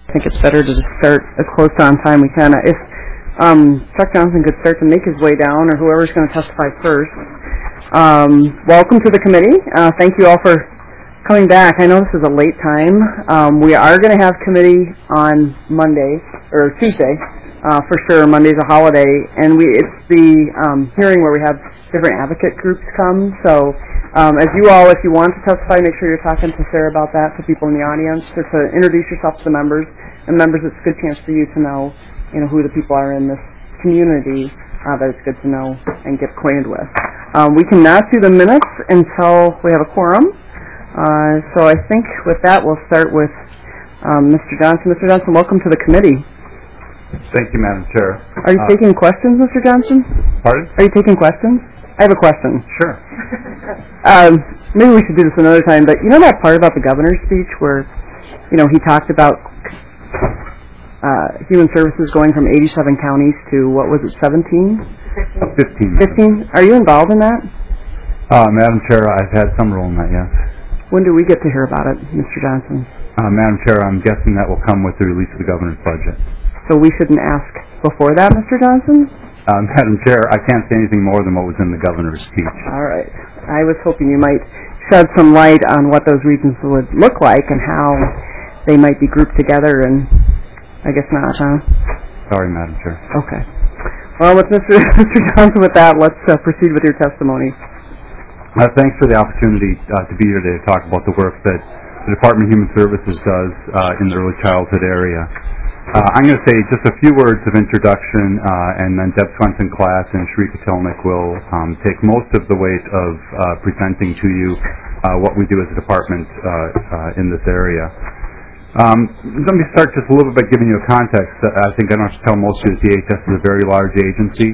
I think it's better to just start as close to on time we can. If Chuck Johnson could start to make his way down, or whoever's going to testify first. Welcome to the committee. Thank you all for coming back. I know this is a late time. We are going to have committee on Monday, or Tuesday, for sure. Monday's a holiday, and it's the hearing where we have different advocate groups come. So as you all, if you want to testify, make sure you're talking to Sarah about that, to people in the audience, or to introduce yourself to the members. And members, it's a good chance for you to know, who the people are in this community that it's good to know and get acquainted with. We cannot do the minutes until we have a quorum. So I think with that, we'll start with Mr. Johnson. Mr. Johnson, welcome to the committee. Thank you, Madam Chair. Are you taking questions, Mr. Johnson? Pardon? Are you taking questions? I have a question. Sure. Maybe we should do this another time, but you know that part about the governor's speech where, he talked about human services going from 87 counties to, 17? 15. Are you involved in that? Madam Chair, I've had some role in that, yes. When do we get to hear about it, Mr. Johnson? Madam Chair, I'm guessing that will come with the release of the governor's budget. So we shouldn't ask before that, Mr. Johnson? Madam Chair, I can't say anything more than what was in the governor's speech. All right. I was hoping you might shed some light on what those regions would look like and how they might be grouped together, and I guess not, huh? Sorry, Madam Chair. Okay. Well, with Mr. Johnson, with that, let's proceed with your testimony. Thanks for the opportunity to be here today to talk about the work that the Department of Human Services does in the early childhood area. I'm going to say just a few words of introduction, and then Deb Swenson-Class and Sharika Tilnick will take most of the weight of presenting to you what we do as a department in this area. Let me start just a little bit by giving you a context. I think I don't have to tell most of you that DHS is a very large agency,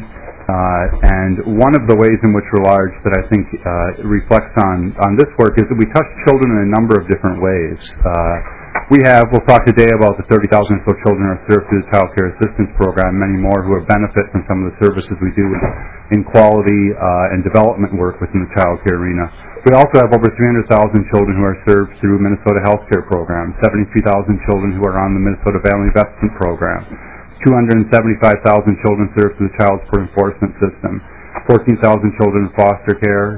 and one of the ways in which we're large that I think reflects on this work is that we touch children in a number of different ways. We'll talk today about the 30,000 or so children who are served through the Child Care Assistance Program, many more who are benefit from some of the services we do in quality and development work within the child care arena. We also have over 300,000 children who are served through Minnesota Health Care Program, 73,000 children who are on the Minnesota Family Investment Program, 275,000 children served through the Child Support Enforcement System, 14,000 children in foster care,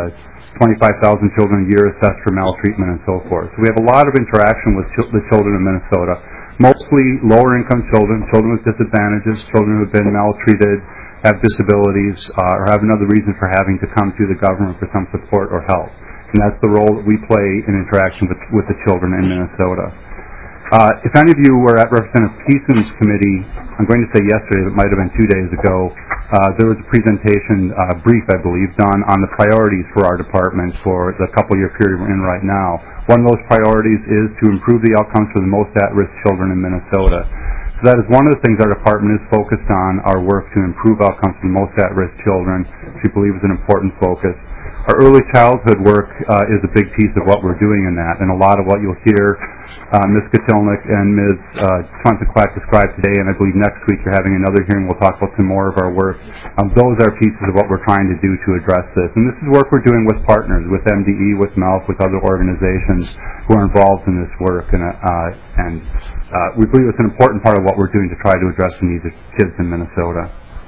25,000 children a year assessed for maltreatment and so forth. So we have a lot of interaction with the children in Minnesota, mostly lower-income children, children with disadvantages, children who have been maltreated, have disabilities, or have another reason for having to come to the government for some support or help. And that's the role that we play in interaction with the children in Minnesota. If any of you were at Representative Peason's committee, I'm going to say yesterday, but it might have been 2 days ago, there was a presentation, brief I believe, done on the priorities for our department for the couple-year period we're in right now. One of those priorities is to improve the outcomes for the most at-risk children in Minnesota. So that is one of the things our department is focused on, our work to improve outcomes for the most at-risk children, which we believe is an important focus. Our early childhood work is a big piece of what we're doing in that, and a lot of what you'll hear Ms. Katilnik and Ms. Swenson-Clack describe today, and I believe next week you're having another hearing. We'll talk about some more of our work. Those are pieces of what we're trying to do to address this. And this is work we're doing with partners, with MDE, with MELF, with other organizations who are involved in this work. And we believe it's an important part of what we're doing to try to address the needs of kids in Minnesota.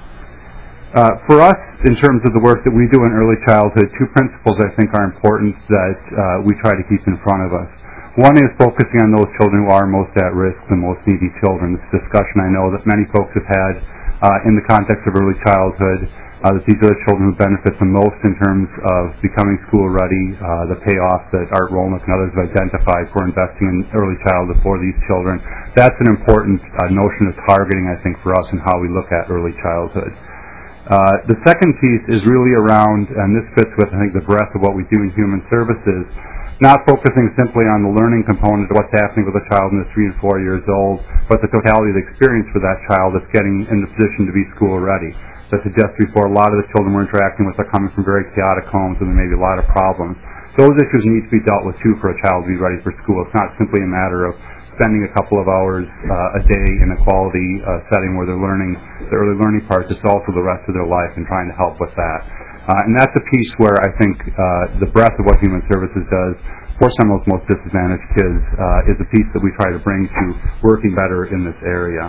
For us, in terms of the work that we do in early childhood, two principles I think are important that we try to keep in front of us. One is focusing on those children who are most at risk, the most needy children. This discussion I know that many folks have had in the context of early childhood, that these are the children who benefit the most in terms of becoming school ready, the payoff that Art Rolnick and others have identified for investing in early childhood for these children. That's an important notion of targeting, I think, for us in how we look at early childhood. The second piece is really around, and this fits with, I think, the breadth of what we do in human services, not focusing simply on the learning component of what's happening with a child who's 3 and 4 years old, but the totality of the experience for that child that's getting in the position to be school ready. As I suggested before, a lot of the children we're interacting with are coming from very chaotic homes and there may be a lot of problems. Those issues need to be dealt with, too, for a child to be ready for school. It's not simply a matter of spending a couple of hours a day in a quality setting where they're learning the early learning parts, it's also the rest of their life and trying to help with that. And that's a piece where I think the breadth of what Human Services does for some of those most disadvantaged kids is a piece that we try to bring to working better in this area.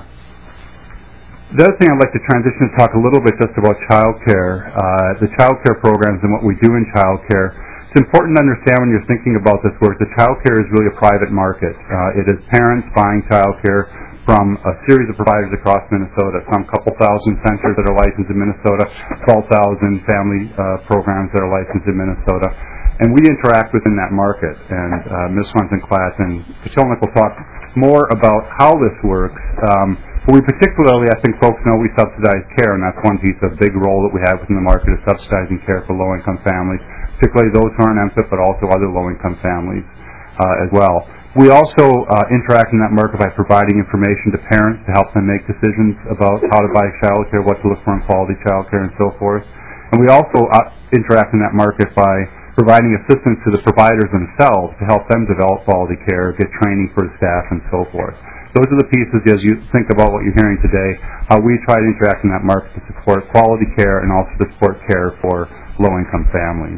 The other thing I'd like to transition to talk a little bit just about child care, the child care programs and what we do in child care. It's important to understand when you're thinking about this work that child care is really a private market. It is parents buying child care from a series of providers across Minnesota, some couple thousand centers that are licensed in Minnesota, 12,000 family programs that are licensed in Minnesota. And we interact within that market. And Ms. Swinson-Klatt and Kachilnik will talk more about how this works. But we particularly, I think folks know we subsidize care, and that's one piece of big role that we have within the market is subsidizing care for low-income families, particularly those who are on MSIP, but also other low-income families as well. We also interact in that market by providing information to parents to help them make decisions about how to buy child care, what to look for in quality child care, and so forth. And we also interact in that market by providing assistance to the providers themselves to help them develop quality care, get training for the staff, and so forth. Those are the pieces, as you think about what you're hearing today, how we try to interact in that market to support quality care and also to support care for low-income families.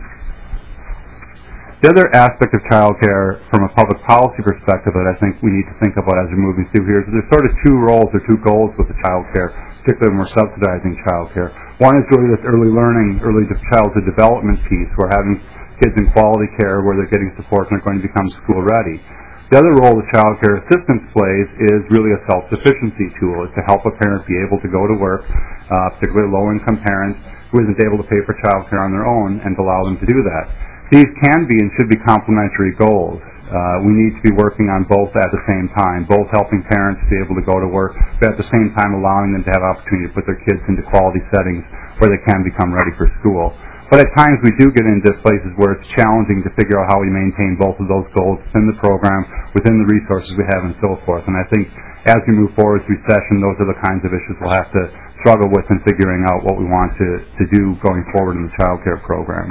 The other aspect of child care from a public policy perspective that I think we need to think about as we're moving through here is there's sort of two roles or two goals with the child care, particularly when we're subsidizing child care. One is really this early learning, early childhood development piece. We're having kids in quality care where they're getting support and they're going to become school ready. The other role that child care assistance plays is really a self-sufficiency tool. It's to help a parent be able to go to work, particularly low-income parents who isn't able to pay for child care on their own, and to allow them to do that. These can be and should be complementary goals. We need to be working on both at the same time, both helping parents be able to go to work, but at the same time allowing them to have opportunity to put their kids into quality settings where they can become ready for school. But at times we do get into places where it's challenging to figure out how we maintain both of those goals within the program, within the resources we have, and so forth. And I think as we move forward through session, those are the kinds of issues we'll have to struggle with in figuring out what we want to do going forward in the child care program.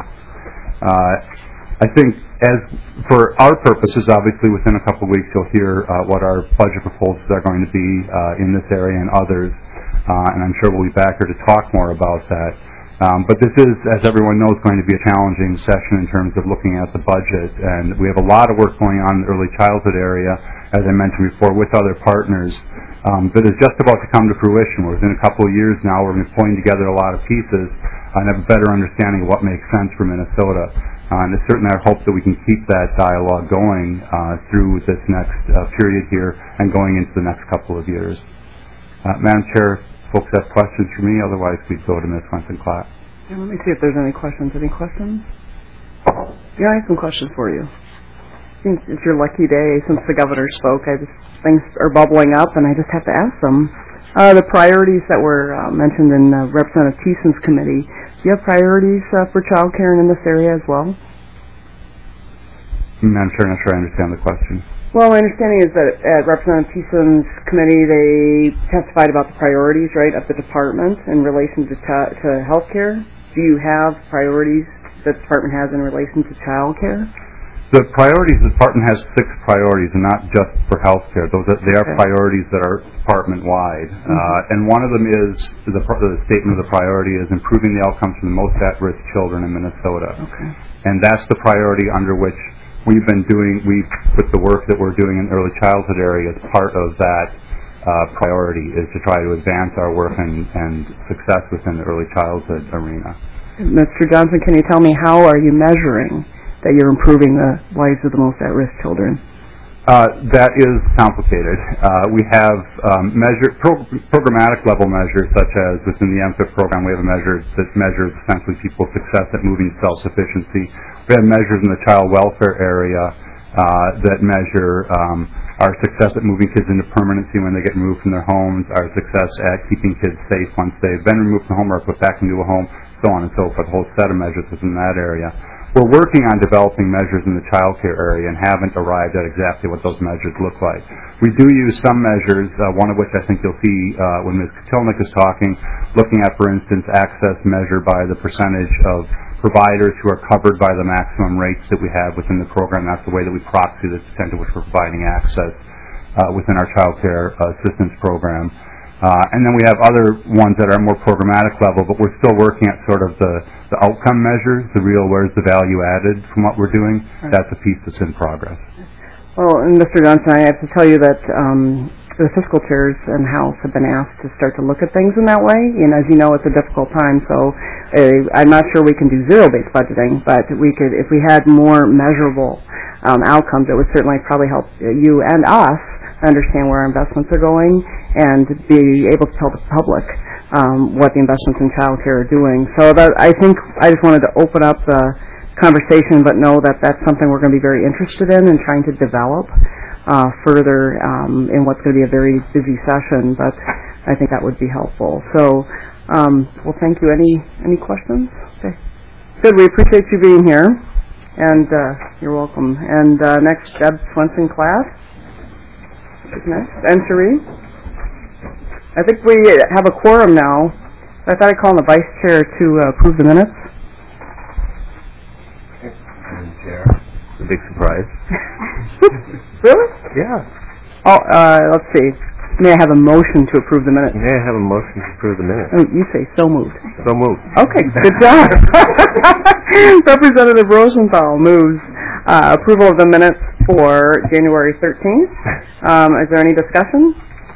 I think as for our purposes, obviously within a couple of weeks you'll hear what our budget proposals are going to be in this area and others, and I'm sure we'll be back here to talk more about that. But this is, as everyone knows, going to be a challenging session in terms of looking at the budget, and we have a lot of work going on in the early childhood area, as I mentioned before, with other partners that is just about to come to fruition. Within a couple of years now, we're going to be pulling together a lot of pieces and have a better understanding of what makes sense for Minnesota. And it's certainly our hope that we can keep that dialogue going through this next period here and going into the next couple of years. Madam Chair, folks have questions for me, otherwise we'd go to Ms. Swinson-Klatt. Yeah, let me see if there's any questions. Any questions? Yeah, I have some questions for you. I think it's your lucky day since the governor spoke. Things are bubbling up, and I just have to ask them. The priorities that were mentioned in Representative Thiessen's committee, do you have priorities for child care in this area as well? I'm sure not sure I understand the question. Well, my understanding is that at Representative Thiessen's committee, they testified about the priorities, right, of the department in relation to health care. Do you have priorities that the department has in relation to child care? The priorities, the department has 6 priorities, and not just for health care. They are priorities that are department-wide. And one of them is, the statement of the priority is improving the outcomes for the most at-risk children in Minnesota. Okay. And that's the priority under which we've put the work that we're doing in the early childhood area as part of that priority, is to try to advance our work and success within the early childhood arena. Mr. Johnson, can you tell me how are you measuring that you're improving the lives of the most at-risk children? That is complicated. We have programmatic level measures, such as within the MFIP program, we have a measure that measures essentially people's success at moving to self-sufficiency. We have measures in the child welfare area that measure our success at moving kids into permanency when they get removed from their homes, our success at keeping kids safe once they've been removed from home or put back into a home, so on and so forth, a whole set of measures within that area. We're working on developing measures in the child care area and haven't arrived at exactly what those measures look like. We do use some measures, one of which I think you'll see when Ms. Kachilnik is talking, looking at, for instance, access measured by the percentage of providers who are covered by the maximum rates that we have within the program. That's the way that we proxy the extent to which we're providing access. within our child care assistance program. And then we have other ones that are more programmatic level, but we're still working at sort of the outcome measures, the real where's the value added from what we're doing. Right. That's a piece that's in progress. Well, and Mr. Johnson, I have to tell you that the fiscal chairs and House have been asked to start to look at things in that way. And as you know, it's a difficult time, so I'm not sure we can do zero-based budgeting, but we could, if we had more measurable outcomes, it would certainly probably help you and us understand where our investments are going and be able to tell the public what the investments in child care are doing. So that, I think I just wanted to open up the conversation, but know that that's something we're going to be very interested in and trying to develop further in what's going to be a very busy session, but I think that would be helpful. So, well, thank you. Any questions? Okay. Good. We appreciate you being here, and you're welcome. And next, Deb Swenson-Class. Next, and Cherie. I think we have a quorum now. I thought I'd call on the Vice Chair to approve the minutes. Madam Chair. It's a big surprise. Really? Yeah. Oh, let's see. May I have a motion to approve the minutes? May I have a motion to approve the minutes? Oh, you say so moved. So moved. Okay, good job. Representative Rosenthal moves approval of the minutes for January 13th. Is there any discussion?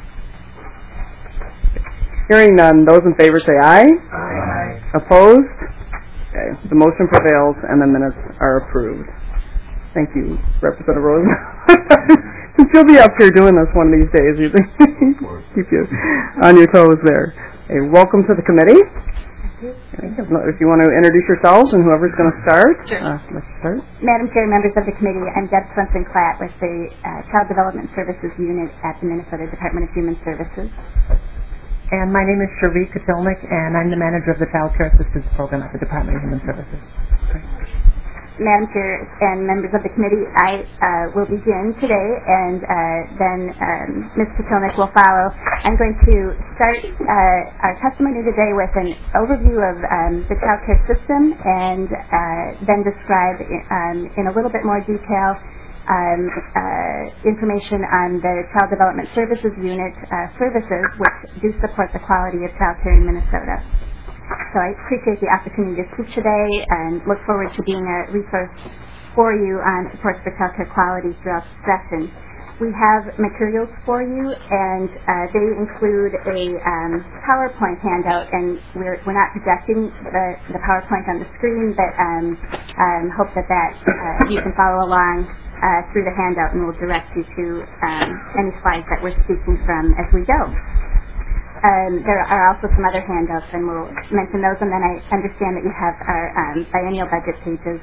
Hearing none, those in favor say aye. Aye. Opposed? Okay, the motion prevails and the minutes are approved. Thank you, Representative Rosenthal. You'll be up here doing this one of these days. You think keep you on your toes there. Okay, welcome to the committee. If you want to introduce yourselves and whoever's going to start. Sure. Let's start. Madam Chair, members of the committee, I'm Deb Swenson-Clatt with the Child Development Services Unit at the Minnesota Department of Human Services. And my name is Cherie Katilnik, and I'm the manager of the Child Care Assistance Program at the Department of Human Services. Great. Madam Chair and members of the committee, I will begin today, and then Ms. Katilnik will follow. I'm going to start our testimony today with an overview of the child care system, and then describe in a little bit more detail information on the Child Development Services Unit services, which do support the quality of child care in Minnesota. So I appreciate the opportunity to speak today and look forward to being a resource for you on supports for child care quality throughout the session. We have materials for you, and they include a PowerPoint handout, and we're not projecting the PowerPoint on the screen, but hope that you can follow along through the handout, and we'll direct you to any slides that we're speaking from as we go. There are also some other handouts, and we'll mention those, and then I understand that you have our biennial budget pages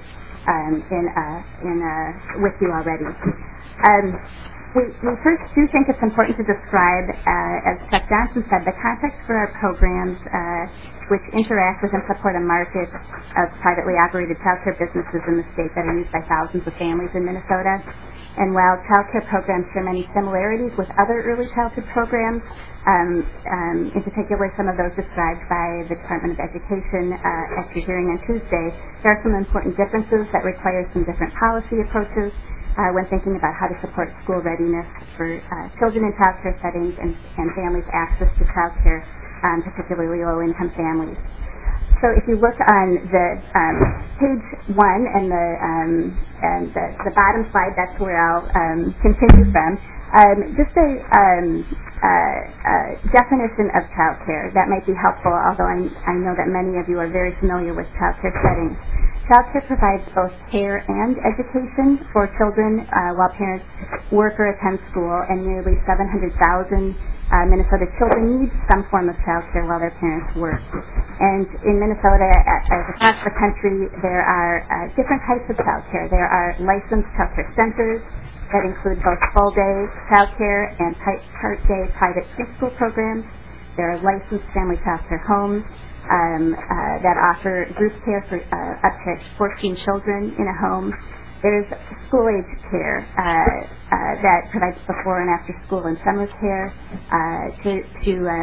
with you already. We first do think it's important to describe, as Chuck Johnson said, the context for our programs which interact with and support a market of privately operated child care businesses in the state that are used by thousands of families in Minnesota. And while child care programs share many similarities with other early childhood programs, in particular some of those described by the Department of Education at your hearing on Tuesday, there are some important differences that require some different policy approaches when thinking about how to support school readiness for children in child care settings and families' access to child care, particularly low-income families. So if you look on the page 1 and the bottom slide, that's where I'll continue from. Just a definition of child care that might be helpful, although I know that many of you are very familiar with child care settings. Child care provides both care and education for children while parents work or attend school, and nearly 700,000 Minnesota children need some form of child care while their parents work. And in Minnesota, as across the country, there are different types of child care. There are licensed child care centers that include both full-day child care and part-day private preschool programs. There are licensed family child care homes that offer group care for up to 14 children in a home. There's school-age care that provides before and after school and summer care to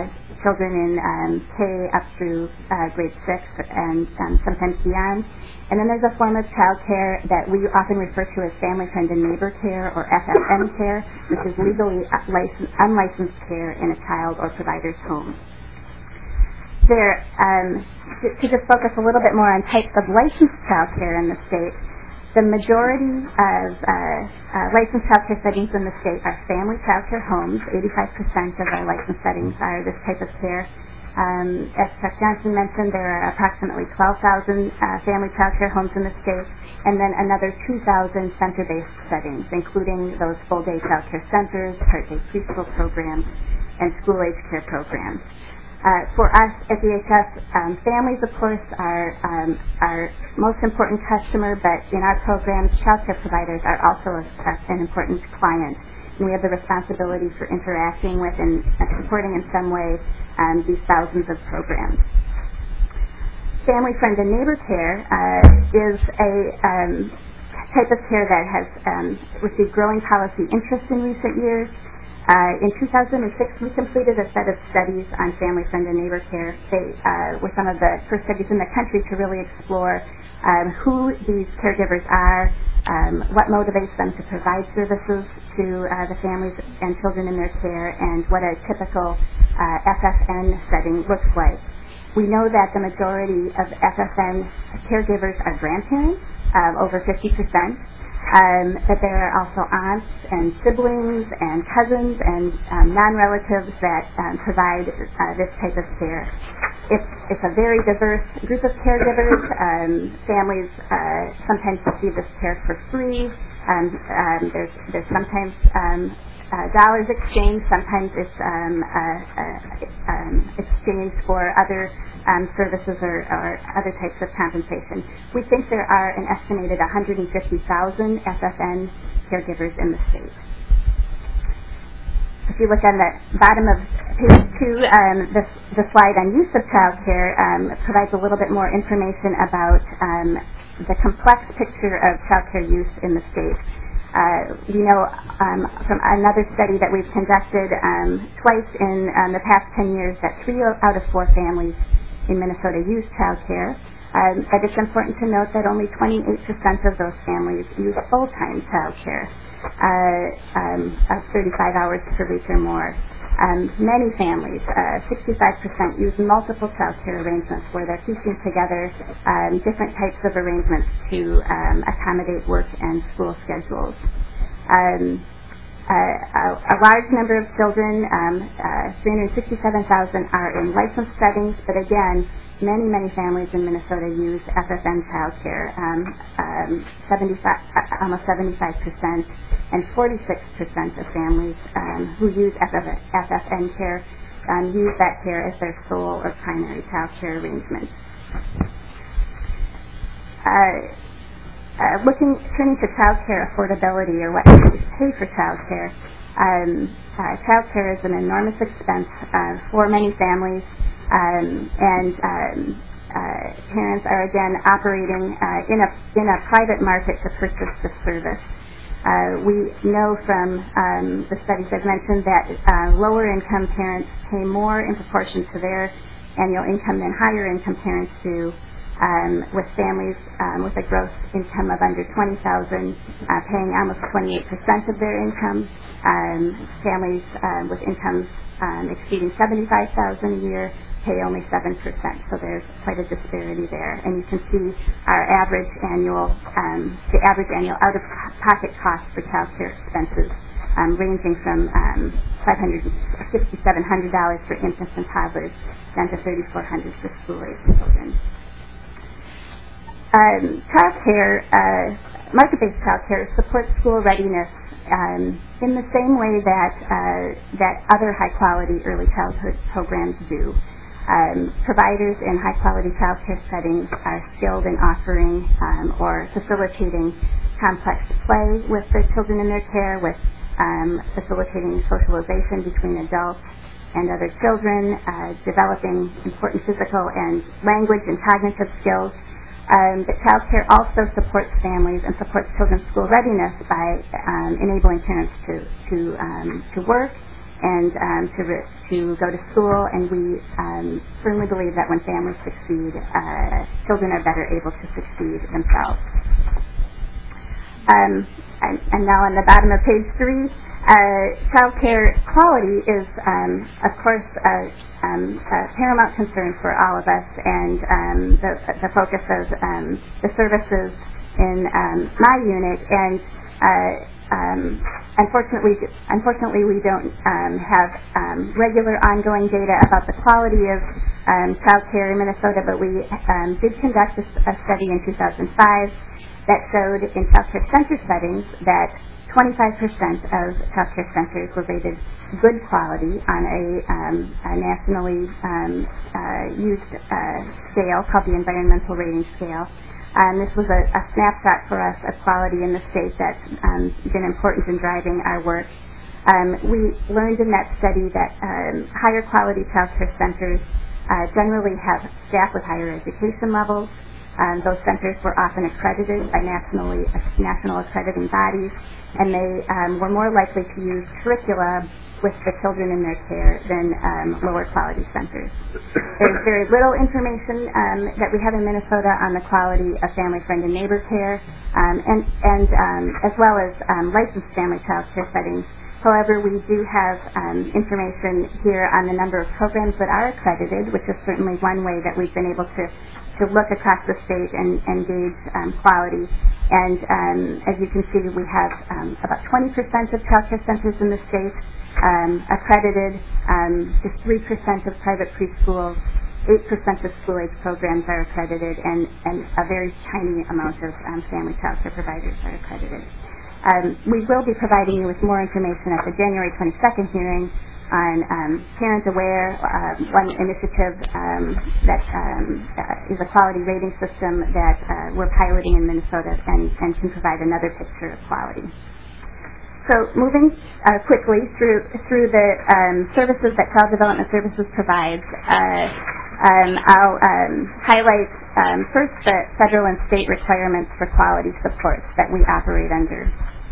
children in K up through grade 6 and sometimes beyond. And then there's a form of child care that we often refer to as family, friend, and neighbor care, or FFN care, which is legally unlicensed care in a child or provider's home. There, to just focus a little bit more on types of licensed child care in the state, the majority of licensed child care settings in the state are family child care homes. 85% of our licensed settings are this type of care. As Chuck Johnson mentioned, there are approximately 12,000 family child care homes in the state, and then another 2,000 center-based settings, including those full-day child care centers, part-day preschool programs, and school-age care programs. For us at DHS, families, of course, are our most important customer, but in our programs, child care providers are also an important client. And we have the responsibility for interacting with and supporting in some way these thousands of programs. Family, friend, and neighbor care is a type of care that has received growing policy interest in recent years. In 2006, we completed a set of studies on family, friend, and neighbor care. They were some of the first studies in the country to really explore who these caregivers are, what motivates them to provide services to the families and children in their care, and what a typical FFN setting looks like. We know that the majority of FFN caregivers are grandparents, over 50%. That there are also aunts and siblings and cousins and non-relatives that provide this type of care. It's a very diverse group of caregivers. Families sometimes receive this care for free. There's sometimes dollars exchanged. Sometimes it's exchanged for other services or other types of compensation. We think there are an estimated 150,000 FFN caregivers in the state. If you look on the bottom of page 2, the slide on use of child care provides a little bit more information about the complex picture of child care use in the state. We know from another study that we've conducted twice in the past 10 years that 3 out of 4 families in Minnesota use child care, but it's important to note that only 28% of those families use full-time child care, of 35 hours per week or more. Many families, 65%, use multiple child care arrangements where they're piecing together different types of arrangements to accommodate work and school schedules. A large number of children, 367,000, are in licensed settings, but again, many families in Minnesota use FFN child care, almost 75%, and 46% of families who use FFN care use that care as their sole or primary child care arrangement. Turning to child care affordability, or what families pay for child care. Child care is an enormous expense for many families, and parents are again operating in a private market to purchase the service. We know from the studies I've mentioned that lower income parents pay more in proportion to their annual income than higher income parents do. With families with a gross income of under $20,000 paying almost 28% of their income. Families with incomes exceeding $75,000 a year pay only 7%. So there's quite a disparity there. And you can see our average annual, the average annual out-of-pocket cost for child care expenses ranging from $500–$6,700 for infants and toddlers down to $3,400 for school-age children. Child care, market-based child care supports school readiness in the same way that other high-quality early childhood programs do. Providers in high-quality child care settings are skilled in offering or facilitating complex play with the children in their care, with facilitating socialization between adults and other children, developing important physical and language and cognitive skills. But child care also supports families and supports children's school readiness by enabling parents to work and to go to school, and we firmly believe that when families succeed, children are better able to succeed themselves. And now on the bottom of page 3, child care quality is, of course, a paramount concern for all of us, and the focus of the services in my unit. And unfortunately, we don't have regular ongoing data about the quality of child care in Minnesota, but we did conduct a study in 2005 that showed in child care center settings that 25% of child care centers were rated good quality on a nationally used scale called the Environmental Rating Scale. This was a snapshot for us of quality in the state that's been important in driving our work. We learned in that study that higher quality child care centers generally have staff with higher education levels. Those centers were often accredited by national accrediting bodies, and they were more likely to use curricula with the children in their care than lower quality centers. There's very little information that we have in Minnesota on the quality of family, friend, and neighbor care, and as well as licensed family child care settings. However, we do have information here on the number of programs that are accredited, which is certainly one way that we've been able to look across the state and gauge quality. And as you can see, we have about 20% of child care centers in the state accredited, just 3% of private preschools, 8% of school-age programs are accredited, and a very tiny amount of family child care providers are accredited. We will be providing you with more information at the January 22nd hearing on Parent Aware, one initiative that is a quality rating system that we're piloting in Minnesota and can provide another picture of quality. So moving quickly through the services that Child Development Services provides, I'll highlight first the federal and state requirements for quality supports that we operate under.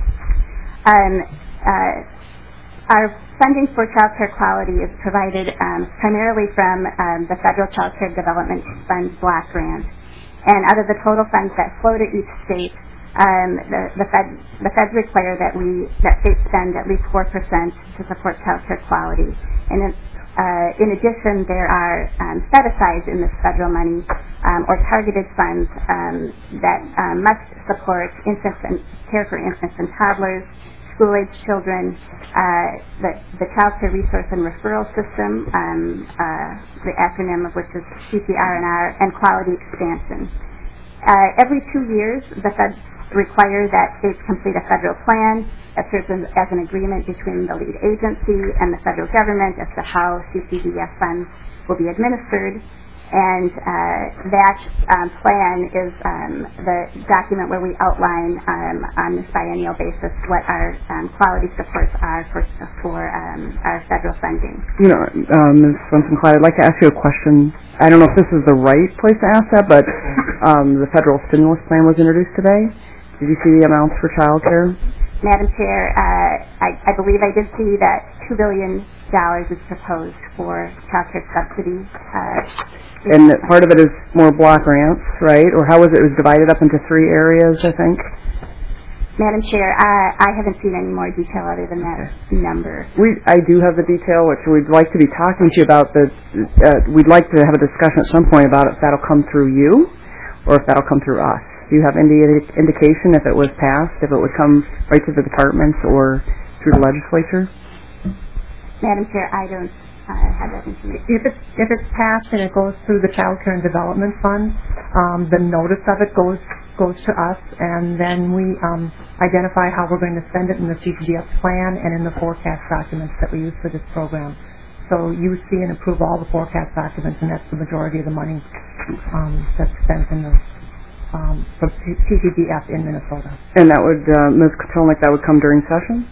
Our funding for child care quality is provided primarily from the Federal Child Care Development Fund block grant. And out of the total funds that flow to each state, the feds require that states spend at least 4% to support child care quality. And in addition, there are set-asides in this federal money or targeted funds that must support care for infants and toddlers, school-age children, the Child Care Resource and Referral System, the acronym of which is CCR&R, and quality expansion. Every 2 years, the feds require that states complete a federal plan that serves as an agreement between the lead agency and the federal government as to how CCDF funds will be administered. And that plan is the document where we outline on this biennial basis what our quality supports are for our federal funding. You know, Ms. Swenson-Clyde, I'd like to ask you a question. I don't know if this is the right place to ask that, but the federal stimulus plan was introduced today. Did you see the amounts for child care? Madam Chair, I believe I did see that $2 billion is proposed for child care subsidies. And part of it is more block grants, right? Or how was it? It was divided up into 3 areas, I think. Madam Chair, I haven't seen any more detail other than that number. I do have the detail, which we'd like to be talking to you about. We'd like to have a discussion at some point about if that'll come through you or if that'll come through us. Do you have any indication if it was passed, if it would come right to the departments or through the legislature? Madam Chair, I don't have that information. If it's passed and it goes through the Child Care and Development Fund, the notice of it goes to us, and then we identify how we're going to spend it in the CCDF plan and in the forecast documents that we use for this program. So you see and approve all the forecast documents, and that's the majority of the money that's spent in the from CCDF in Minnesota. And that would, Ms. Kotelnik, that would come during session?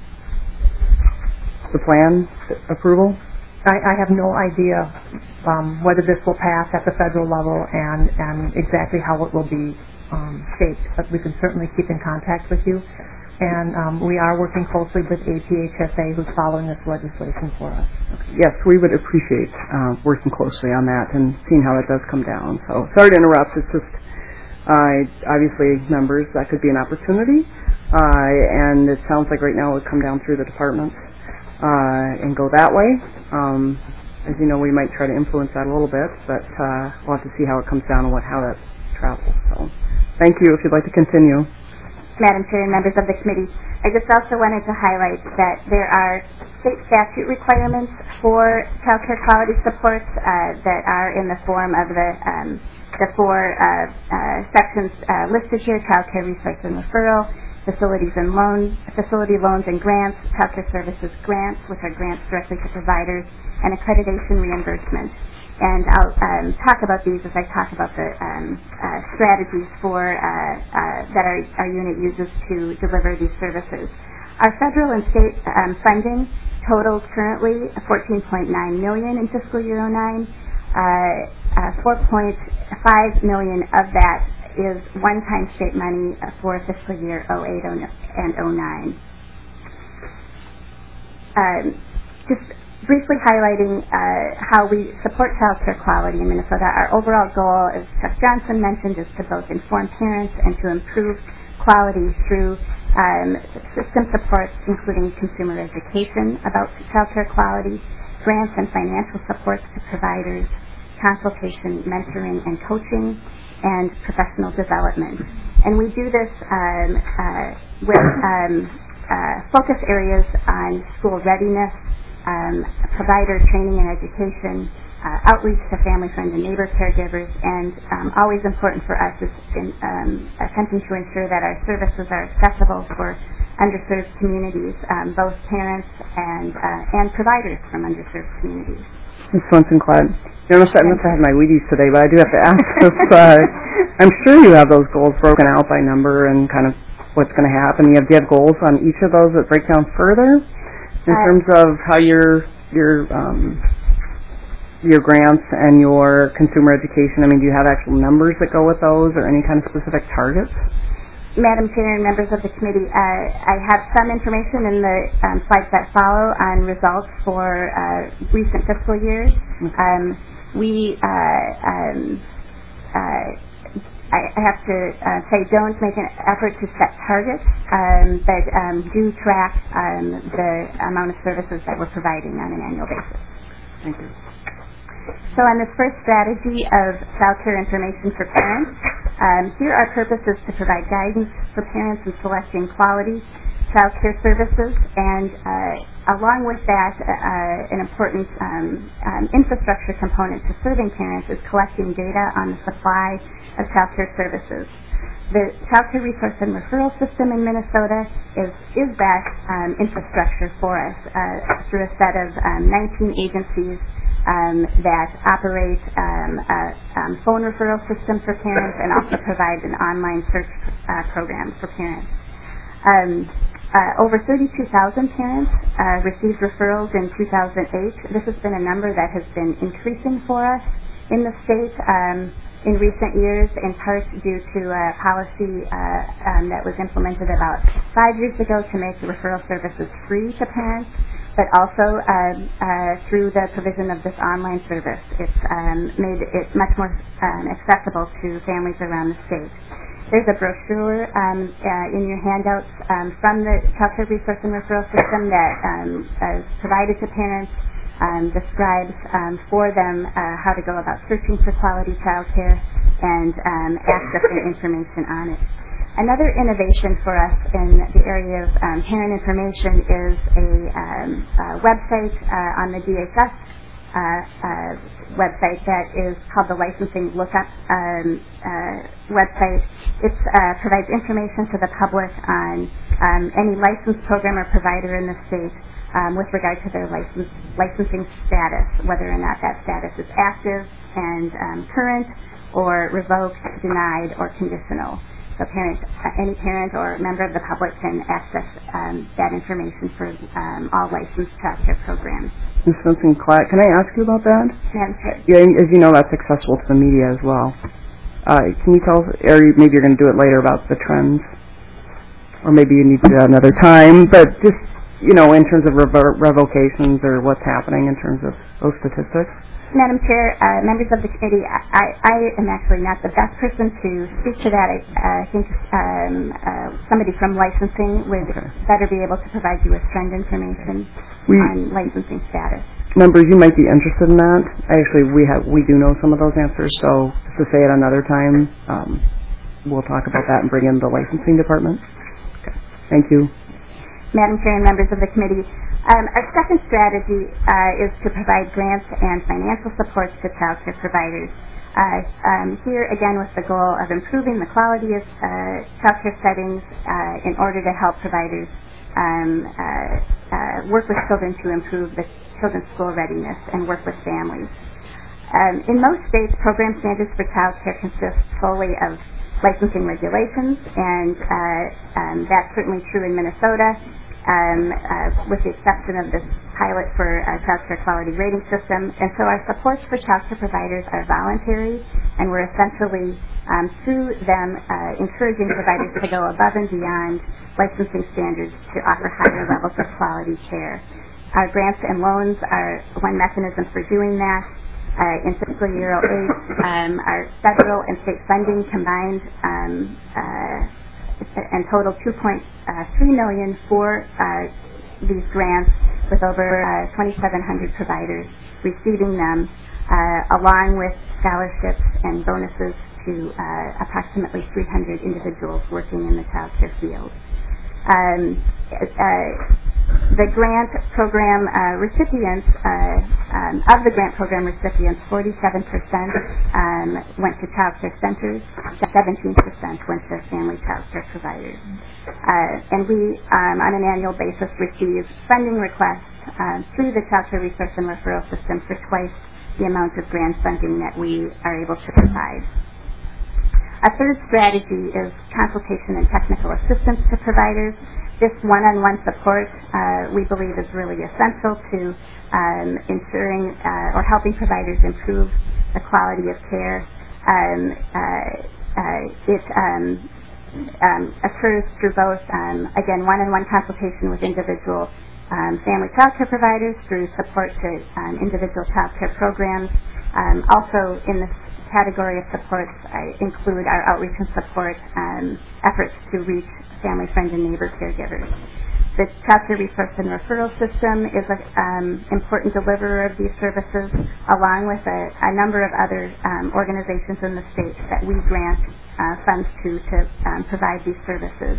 The plan approval? I have no idea whether this will pass at the federal level and exactly how it will be state, but we can certainly keep in contact with you. And we are working closely with APHSA, who's following this legislation for us. Yes, we would appreciate working closely on that and seeing how it does come down. So sorry to interrupt. It's just obviously members, that could be an opportunity. And it sounds like right now it would come down through the departments and go that way. As you know, we might try to influence that a little bit, but we'll have to see how it comes down and how that travels. So thank you. If you'd like to continue. Madam Chair and members of the committee, I just also wanted to highlight that there are state statute requirements for child care quality supports that are in the form of the four sections listed here: child care resource and referral, facility loans and grants, child care services grants, which are grants directly to providers, and accreditation reimbursement. And I'll talk about these as I talk about the strategies that our unit uses to deliver these services. Our federal and state funding totals currently $14.9 million in fiscal year 09. $4.5 million of that is one-time state money for fiscal year 08 and 09. Just briefly highlighting how we support child care quality in Minnesota. Our overall goal, as Chuck Johnson mentioned, is to both inform parents and to improve quality through system supports, including consumer education about child care quality, grants and financial supports to providers, consultation, mentoring, and coaching, and professional development. And we do this with focus areas on school readiness, provider training and education, outreach to family, friends, and neighbor caregivers, and always important for us is attempting to ensure that our services are accessible for underserved communities, both parents and providers from underserved communities. Ms. Swenson-Clad, I must have had my Wheaties today, but I do have to ask if I'm sure you have those goals broken out by number and kind of what's going to happen. Do you have goals on each of those that break down further in terms of how your grants and your consumer education? I mean, do you have actual numbers that go with those or any kind of specific targets? Madam Chair and members of the committee, I have some information in the slides that follow on results for recent fiscal years. I have to say, don't make an effort to set targets, but do track the amount of services that we're providing on an annual basis. Thank you. So on this first strategy of child care information for parents, here our purpose is to provide guidance for parents in selecting quality child care services, and along with that, an important infrastructure component to serving parents is collecting data on the supply of child care services. The Child Care Resource and Referral System in Minnesota is that infrastructure for us through a set of 19 agencies that operate a phone referral system for parents and also provide an online search program for parents. Over 32,000 parents received referrals in 2008. This has been a number that has been increasing for us in the state in recent years, in part due to a policy that was implemented about 5 years ago to make the referral services free to parents, but also through the provision of this online service. It's made it much more accessible to families around the state. There's a brochure in your handouts from the Child Care Resource and Referral System that is provided to parents, describes for them how to go about searching for quality child care and accessing information on it. Another innovation for us in the area of parent information is a website on the DHS website that is called the Licensing Lookup website. It provides information to the public on any licensed program or provider in the state with regard to their licensing status, whether or not that status is active and current, or revoked, denied, or conditional. So any parent or member of the public can access that information for all licensed child care programs. Ms. Swenson-Clad, can I ask you about that? Madam Chair. Yeah, as you know, that's accessible to the media as well. Can you tell us, or maybe you're going to do it later, about the trends? Or maybe you need to do that another time, but just, in terms of revocations or what's happening in terms of those statistics? Madam Chair, members of the committee, I am actually not the best person to speak to that. I think somebody from licensing would better be able to provide you with trend information on licensing status. Members, you might be interested in that. Actually, we do know some of those answers, so just to say it another time, we'll talk about that and bring in the licensing department. Okay. Thank you. Madam Chair and members of the committee, our second strategy is to provide grants and financial support to child care providers. Here, again, with the goal of improving the quality of child care settings in order to help providers work with children to improve the children's school readiness and work with families. In most states, program standards for child care consist solely of licensing regulations, and that's certainly true in Minnesota, with the exception of this pilot for a child care quality rating system. And so our supports for child care providers are voluntary, and we're essentially, through them, encouraging providers to go above and beyond licensing standards to offer higher levels of quality care. Our grants and loans are one mechanism for doing that. In fiscal year 08, our federal and state funding combined and total $2.3 million for these grants, with over 2,700 providers receiving them, along with scholarships and bonuses to approximately 300 individuals working in the child care field. The grant program recipients, of the grant program recipients, 47% went to child care centers, 17% went to family child care providers. And we, on an annual basis, receive funding requests through the Child Care Resource and Referral System for twice the amount of grant funding that we are able to provide. A third strategy is consultation and technical assistance to providers. This one-on-one support, we believe, is really essential to ensuring or helping providers improve the quality of care. It occurs through both, again, one-on-one consultation with individual family child care providers, through support to individual child care programs. Also, in this category of supports include our outreach and support efforts to reach family, friend, and neighbor caregivers. The Child Care Resource and Referral System is an important deliverer of these services, along with a number of other organizations in the state that we grant funds to provide these services.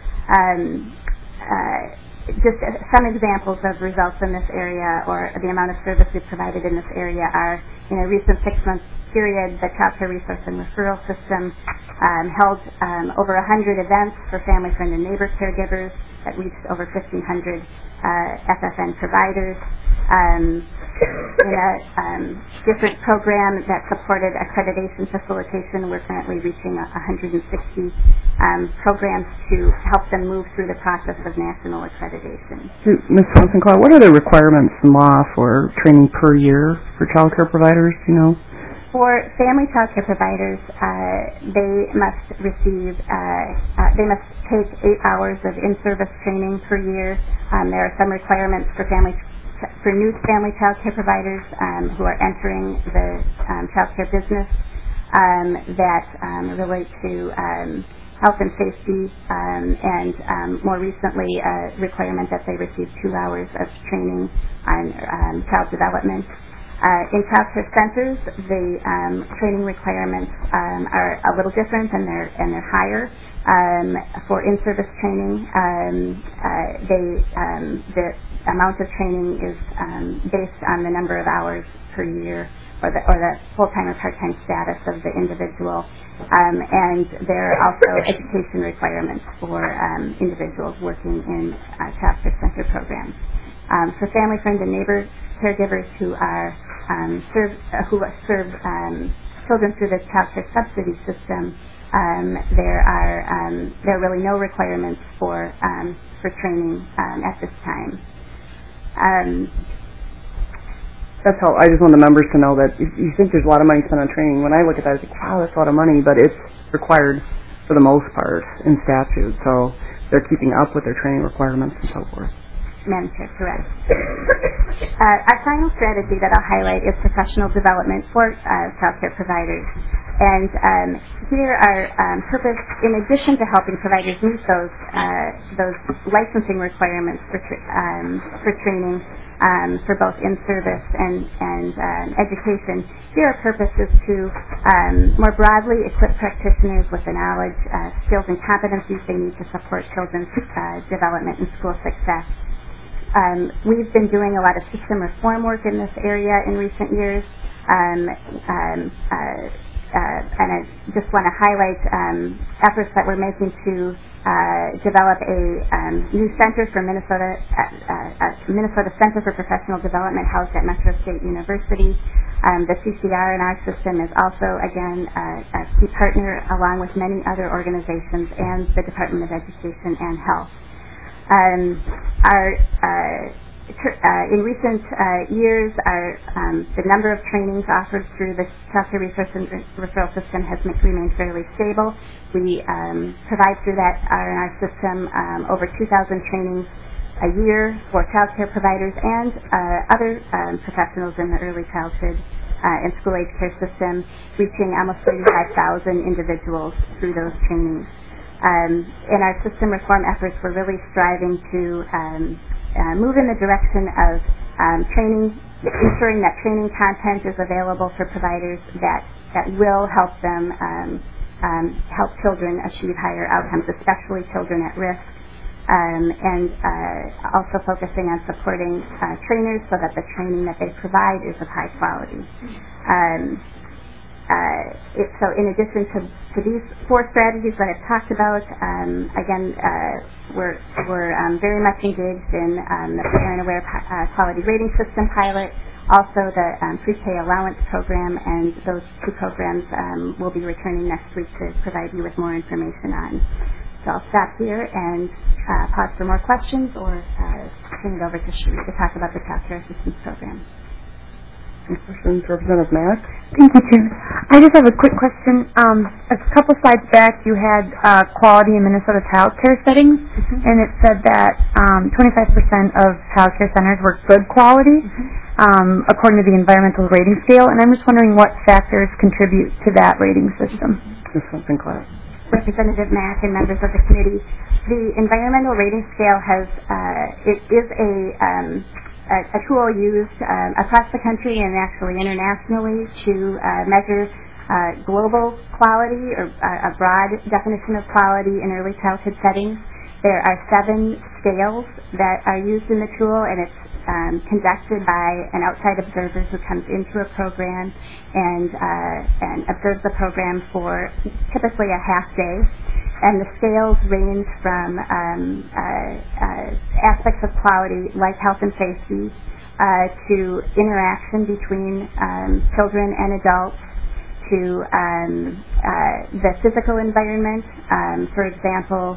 Just some examples of results in this area, or the amount of service we've provided in this area, are in a recent 6-month period, the Child Care Resource and Referral System held over 100 events for family, friend, and neighbor caregivers that reached over 1,500 FFN providers. In a different program that supported accreditation facilitation, we're currently reaching 160 programs to help them move through the process of national accreditation. Ms. Thompson-Clark, what are the requirements in law for training per year for child care providers, do you know? For family child care providers, they must receive, they must take 8 hours of in-service training per year. There are some requirements for new family child care providers who are entering the child care business that relate to health and safety, and more recently a requirement that they receive 2 hours of training on child development. In child care centers, the training requirements are a little different, and they're higher. For in-service training, the amount of training is based on the number of hours per year, or the full-time or part-time status of the individual, and there are also education requirements for individuals working in child care center programs. For family, friends, and neighbor caregivers who serve children through the child care subsidy system, there are really no requirements for training at this time. That's how I just want the members to know that if you think there's a lot of money spent on training, when I look at that, I think, wow, that's a lot of money, but it's required for the most part in statute, so they're keeping up with their training requirements and so forth. Madam Chair, correct. Our final strategy that I'll highlight is professional development for child care providers. And here our purpose, in addition to helping providers meet those licensing requirements for training for both in-service and education, here our purpose is to more broadly equip practitioners with the knowledge, skills, and competencies they need to support children's development and school success. We've been doing a lot of system reform work in this area in recent years, and I just want to highlight efforts that we're making to develop a new center for Minnesota Center for Professional Development housed at Metro State University. The CCR in our system is also, again, a key partner along with many other organizations and the Department of Education and Health. In recent years, the number of trainings offered through the Child Care Resource and Referral System has remained fairly stable. We provide through that in our system over 2,000 trainings a year for child care providers and other professionals in the early childhood and school-age care system, reaching almost 35,000 individuals through those trainings. In our system reform efforts, we're really striving to move in the direction of ensuring that training content is available for providers that will help them help children achieve higher outcomes, especially children at risk, and also focusing on supporting trainers so that the training that they provide is of high quality. So in addition to these four strategies that I've talked about, again, we're very much engaged in the Fair and Aware Quality Rating System pilot, also the Pre-K Allowance Program, and those two programs will be returning next week to provide you with more information on. So I'll stop here and pause for more questions or turn it over to Cherie to talk about the Child Care Assistance Program. Any questions? Representative Mack? Thank you, Chair. I just have a quick question. A couple slides back, you had quality in Minnesota child care settings, and it said that 25% of child care centers were good quality, according to the environmental rating scale, and I'm just wondering what factors contribute to that rating system. Just something clear. Representative Mack and members of the committee, the environmental rating scale is a tool used across the country and actually internationally to measure global quality or a broad definition of quality in early childhood settings. There are 7 scales that are used in the tool, and it's conducted by an outside observer who comes into a program and observes the program for typically a half day. And the scales range from aspects of quality like health and safety to interaction between children and adults, to the physical environment, for example,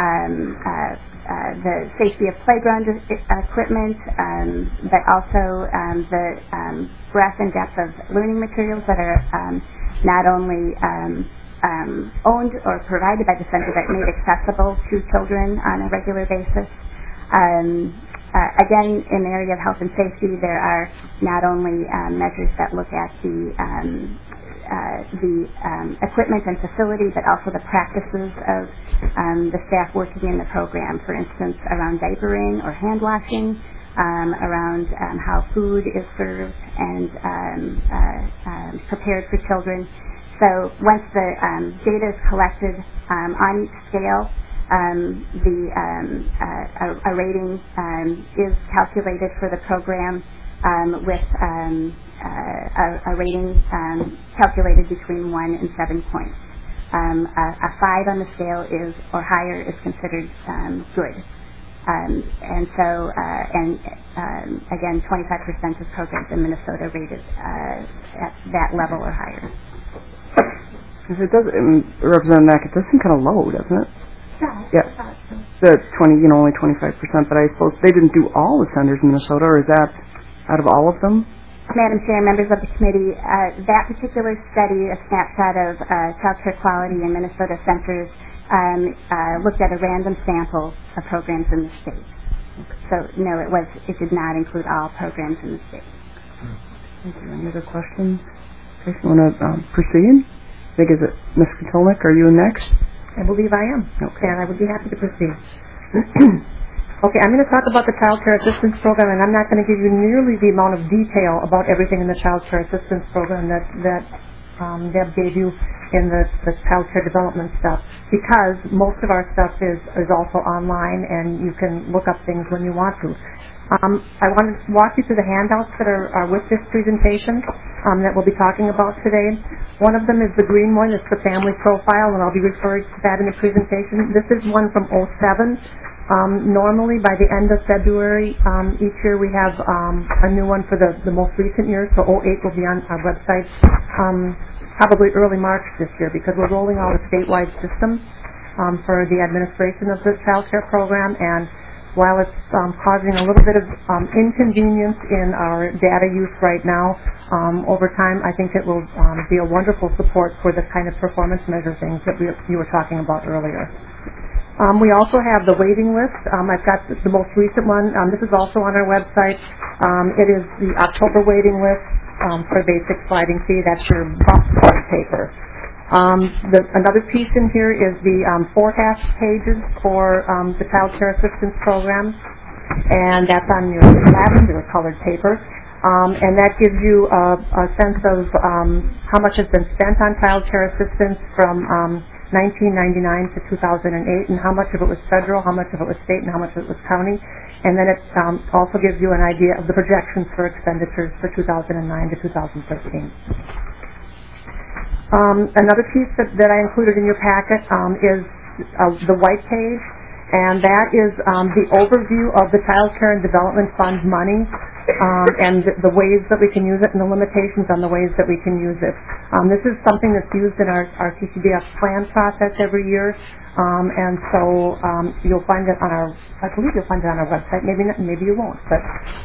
the safety of playground equipment, but also the breadth and depth of learning materials that are not only owned or provided by the center but made accessible to children on a regular basis. Again, in the area of health and safety, there are not only measures that look at the equipment and facility, but also the practices of the staff working in the program, for instance, around diapering or hand washing, around how food is served and prepared for children. So once the data is collected on each scale, a rating is calculated for the program with a rating calculated between 1 and 7 points. A 5 on the scale is or higher is considered good. And so, again, 25% of programs in Minnesota rated at that level or higher. It does, Representative Mack, it does seem kind of low, doesn't it? Yeah. The 20, only 25%, but I suppose they didn't do all the centers in Minnesota, or is that out of all of them? Madam Chair, members of the committee, that particular study, a snapshot of child care quality in Minnesota centers, looked at a random sample of programs in the state. So, no, it did not include all programs in the state. Thank you. Any other questions? Okay, so you want to proceed? I think is it Ms. Katulnik, are you next? I believe I am. Okay. And I would be happy to proceed. Okay, I'm going to talk about the Child Care Assistance Program, and I'm not going to give you nearly the amount of detail about everything in the Child Care Assistance Program that Deb gave you in the Child Care Development stuff, because most of our stuff is also online, and you can look up things when you want to. I want to walk you through the handouts that are with this presentation that we'll be talking about today. One of them is the green one. It's the family profile, and I'll be referring to that in the presentation. This is one from 2007. Normally, by the end of February each year, we have a new one for the most recent year. So 2008 will be on our website probably early March this year, because we're rolling out a statewide system for the administration of the child care program. And while it's causing a little bit of inconvenience in our data use right now, over time I think it will be a wonderful support for the kind of performance measure things that you were talking about earlier. We also have the waiting list. I've got the most recent one. This is also on our website. It is the October waiting list for basic sliding fee. That's your box paper. Another piece in here is the forecast pages for the Child Care Assistance Program, and that's on your lavender colored paper. And that gives you a sense of how much has been spent on child care assistance from 1999 to 2008, and how much of it was federal, how much of it was state, and how much of it was county. And then it also gives you an idea of the projections for expenditures for 2009 to 2013. Another piece that I included in your packet is the white page, and that is the overview of the Child Care and Development Fund money and the ways that we can use it and the limitations on the ways that we can use it. This is something that's used in our TCDF plan process every year, and so you'll find it on I believe you'll find it on our website. Maybe not, maybe you won't, but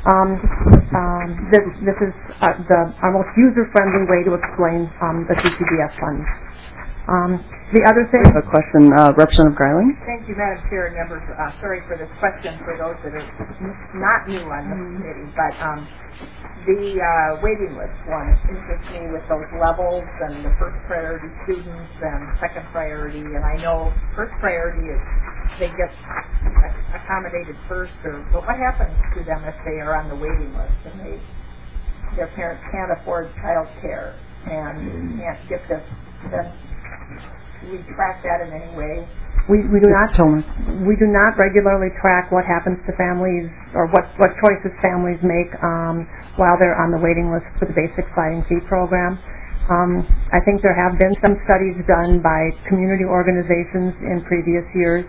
this is our most user-friendly way to explain the TCDF funds. The other thing... I have a question. Representative Greiling? Thank you, Madam Chair and members. Sorry for this question for those that are not new on the committee, but the waiting list one interests me with those levels and the first priority students and second priority. And I know first priority is they get accommodated first, but what happens to them if they are on the waiting list and their parents can't afford child care and can't get this? We track that in any way? We do not regularly track what happens to families or what choices families make while they're on the waiting list for the basic sliding fee program. I think there have been some studies done by community organizations in previous years.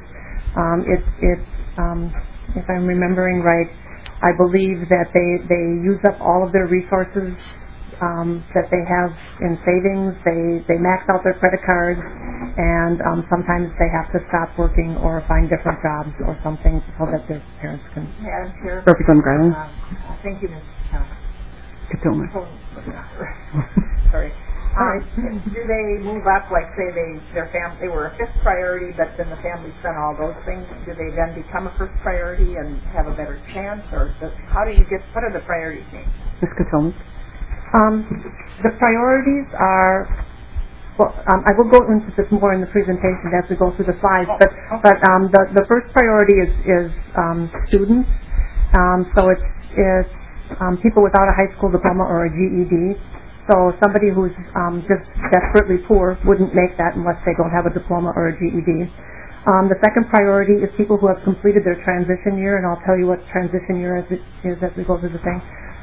If I'm remembering right, I believe that they use up all of their resources that they have in savings. They max out their credit cards, and sometimes they have to stop working or find different jobs or something so that their parents can. Madam Chair. Representative Greiling. Thank you, Ms. Katulnik. Sorry. Do they move up, like say they were a fifth priority, but then the family's done all those things? Do they then become a first priority and have a better chance, or how do you get? What are the priorities? Ms. Katulnik. The priorities are, I will go into this more in the presentation as we go through the slides, but the first priority is students. So it's people without a high school diploma or a GED. So somebody who's just desperately poor wouldn't make that unless they don't have a diploma or a GED. The second priority is people who have completed their transition year, and I'll tell you what transition year is as we go through the thing.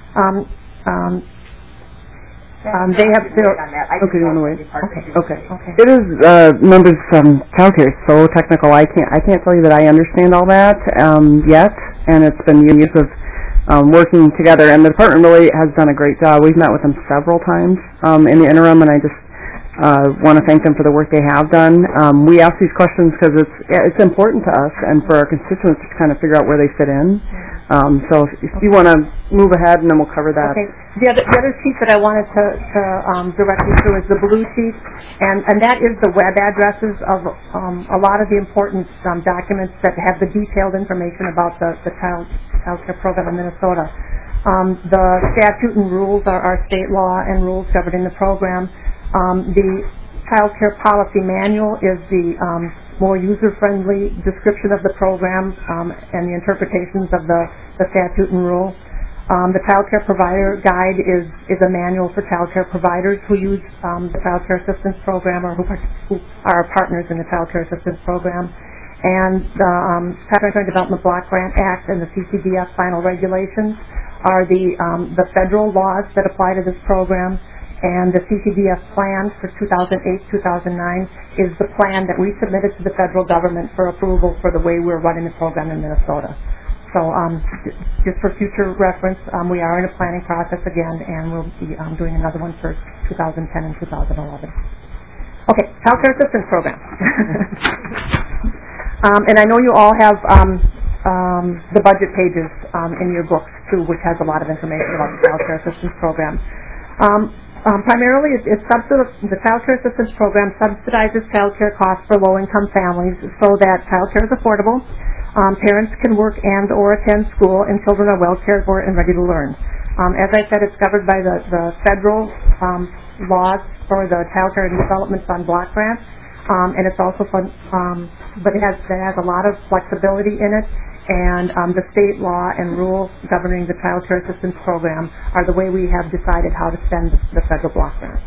They have their... Okay, you want to wait? Okay. It is, members, childcare is so technical. I can't tell you that I understand all that yet, and it's been years of working together, and the department really has done a great job. We've met with them several times in the interim, and I just Want to thank them for the work they have done. We ask these questions because it's important to us and for our constituents to kind of figure out where they fit in. So if you want to move ahead, and then we'll cover that. Okay. The other sheet that I wanted to direct you to is the blue sheet, and that is the web addresses of a lot of the important documents that have the detailed information about the child care program in Minnesota. The statute and rules are our state law and rules governing the program. The Child Care Policy Manual is the more user-friendly description of the program and the interpretations of the statute and rule. The Child Care Provider Guide is a manual for child care providers who use the Child Care Assistance Program or who are partners in the Child Care Assistance Program. And the Child Care Development Block Grant Act and the CCDF final regulations are the federal laws that apply to this program. And the CCDF plan for 2008-2009 is the plan that we submitted to the federal government for approval for the way we're running the program in Minnesota. So just for future reference, we are in a planning process again, and we'll be doing another one for 2010 and 2011. Okay, Child Care Assistance Program. And I know you all have the budget pages in your books, too, which has a lot of information about the Child Care Assistance Program. Primarily, the Child Care Assistance Program subsidizes child care costs for low-income families so that child care is affordable, parents can work and or attend school, and children are well cared for and ready to learn. As I said, it's covered by the federal laws for the Child Care and Development Fund block grants, and it's also fun, but it has a lot of flexibility in it. And the state law and rules governing the Child Care Assistance Program are the way we have decided how to spend the federal block grant.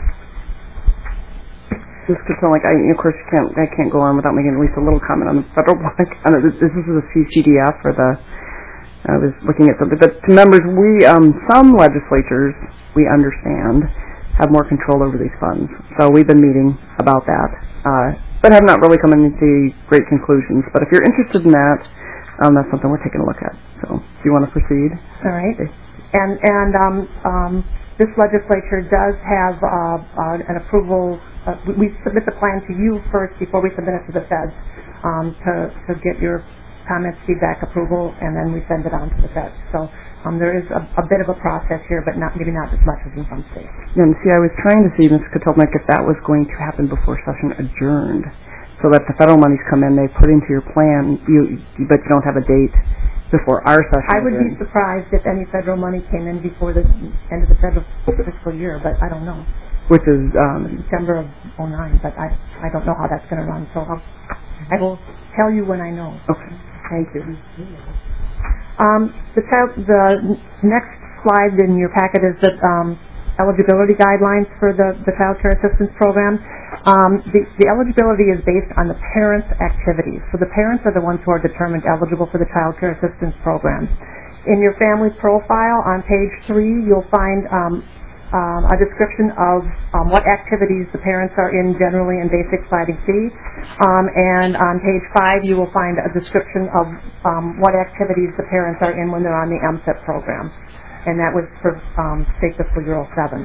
This could sound like of course, I can't go on without making at least a little comment on the federal block. This is the CCDF or I was looking at something, but to members, some legislatures we understand have more control over these funds. So we've been meeting about that, but have not really come into great conclusions. But if you're interested in that. That's something we're taking a look at. So, do you want to proceed? All right. Okay. And this legislature does have an approval. We submit the plan to you first before we submit it to the feds to get your comments, feedback, approval, and then we send it on to the feds. So there is a bit of a process here, but maybe not as much as in some states. And see, I was trying to see, Ms. Kotelnik, if that was going to happen before session adjourned. So that the federal monies come in, they put into your plan, but you don't have a date before our session. I would be surprised if any federal money came in before the end of the federal fiscal year, but I don't know. Which is December of 2009, but I don't know how that's going to run. So I will tell you when I know. Okay, thank you. The next slide in your packet is the eligibility guidelines for the Child Care Assistance Program. The eligibility is based on the parents' activities. So the parents are the ones who are determined eligible for the Child Care Assistance Program. In your family profile on page 3, you'll find a description of what activities the parents are in generally in basic sliding C. And on page 5, you will find a description of what activities the parents are in when they're on the MSIP program. And that was for state fiscal year 07.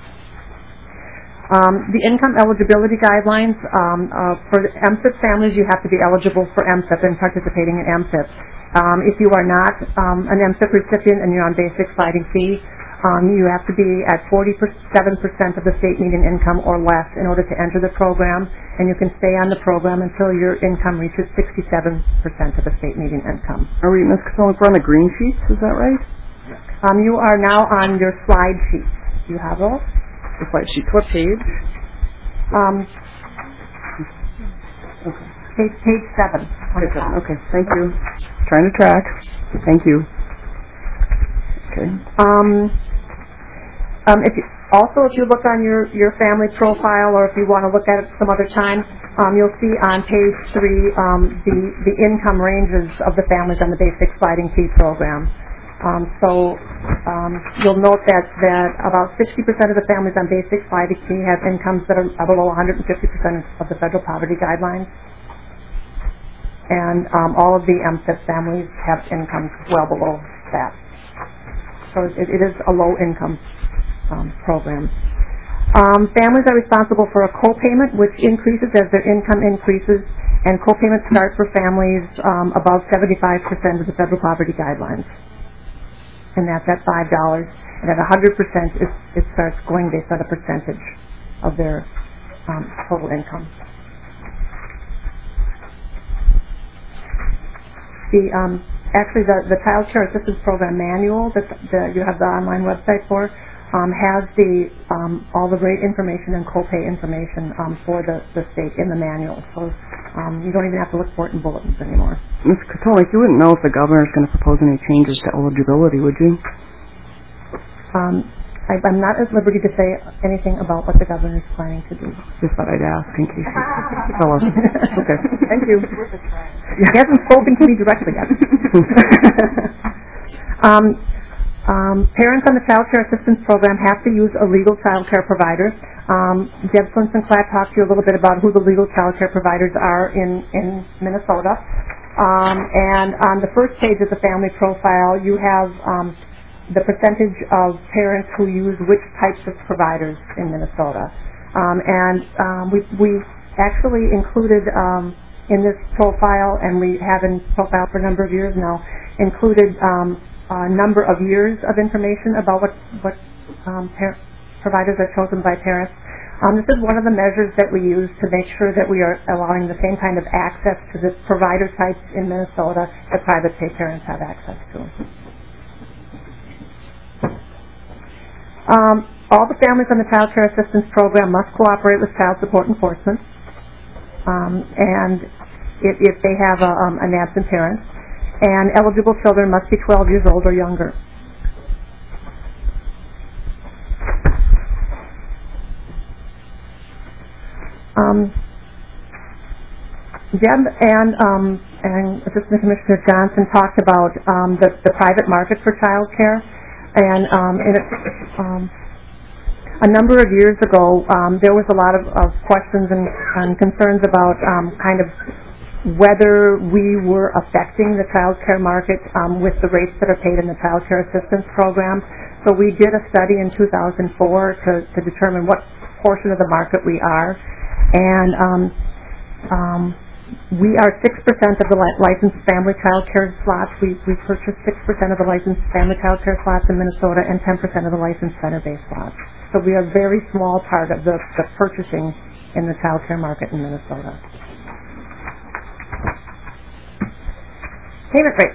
The income eligibility guidelines for MSIP families, you have to be eligible for MSIP and participating in MSIP. If you are not an MSIP recipient and you're on basic sliding fee, you have to be at 47% of the state median income or less in order to enter the program, and you can stay on the program until your income reaches 67% of the state median income. Are we, Ms. Kotelnik, we're on the green sheets, is that right? You are now on your slide sheets. Do you have those? The slide sheets. What page? Okay. Page 7. Okay, thank you. Trying to track. Thank you. Okay. If you look on your family profile, or if you want to look at it some other time, you'll see on page 3 the income ranges of the families on the basic sliding fee program. You'll note that about 60% of the families on basic sliding fee have incomes that are below 150% of the federal poverty guidelines. And all of the MSIP families have incomes well below that. So it is a low-income program. Families are responsible for a co-payment, which increases as their income increases, and co-payments start for families above 75% of the federal poverty guidelines. And that's at $5. And at 100%, it starts going based on a percentage of their total income. Actually, the Child Care Assistance Program manual that you have the online website for has all the rate information and copay information for the state in the manual. So you don't even have to look for it in bulletins anymore. Ms. Katolik, you wouldn't know if the governor is going to propose any changes to eligibility, would you? I'm not at liberty to say anything about what the governor is planning to do. Just thought I'd ask in case you tell us. Okay. Thank you. He hasn't spoken to me directly yet. Parents on the Child Care Assistance Program have to use a legal child care provider. Deb Slinson-Clapp talked to you a little bit about who the legal child care providers are in Minnesota. And on the first page of the family profile, you have the percentage of parents who use which types of providers in Minnesota. We actually included in this profile, and we have in profile for a number of years now, included a number of years of information about what providers are chosen by parents. This is one of the measures that we use to make sure that we are allowing the same kind of access to the provider types in Minnesota that private pay parents have access to. All the families on the Child Care Assistance Program must cooperate with child support enforcement, and if they have an absent parent, and eligible children must be 12 years old or younger. Deb and Assistant Commissioner Johnson talked about the private market for child care. And a number of years ago, there was a lot of questions and concerns about kind of whether we were affecting the child care market with the rates that are paid in the Child Care Assistance Program. So we did a study in 2004 to determine what portion of the market we are. And we are 6% of the licensed family child care slots. We purchase 6% of the licensed family child care slots in Minnesota and 10% of the licensed center-based slots. So we are a very small part of the purchasing in the child care market in Minnesota. Payment rates.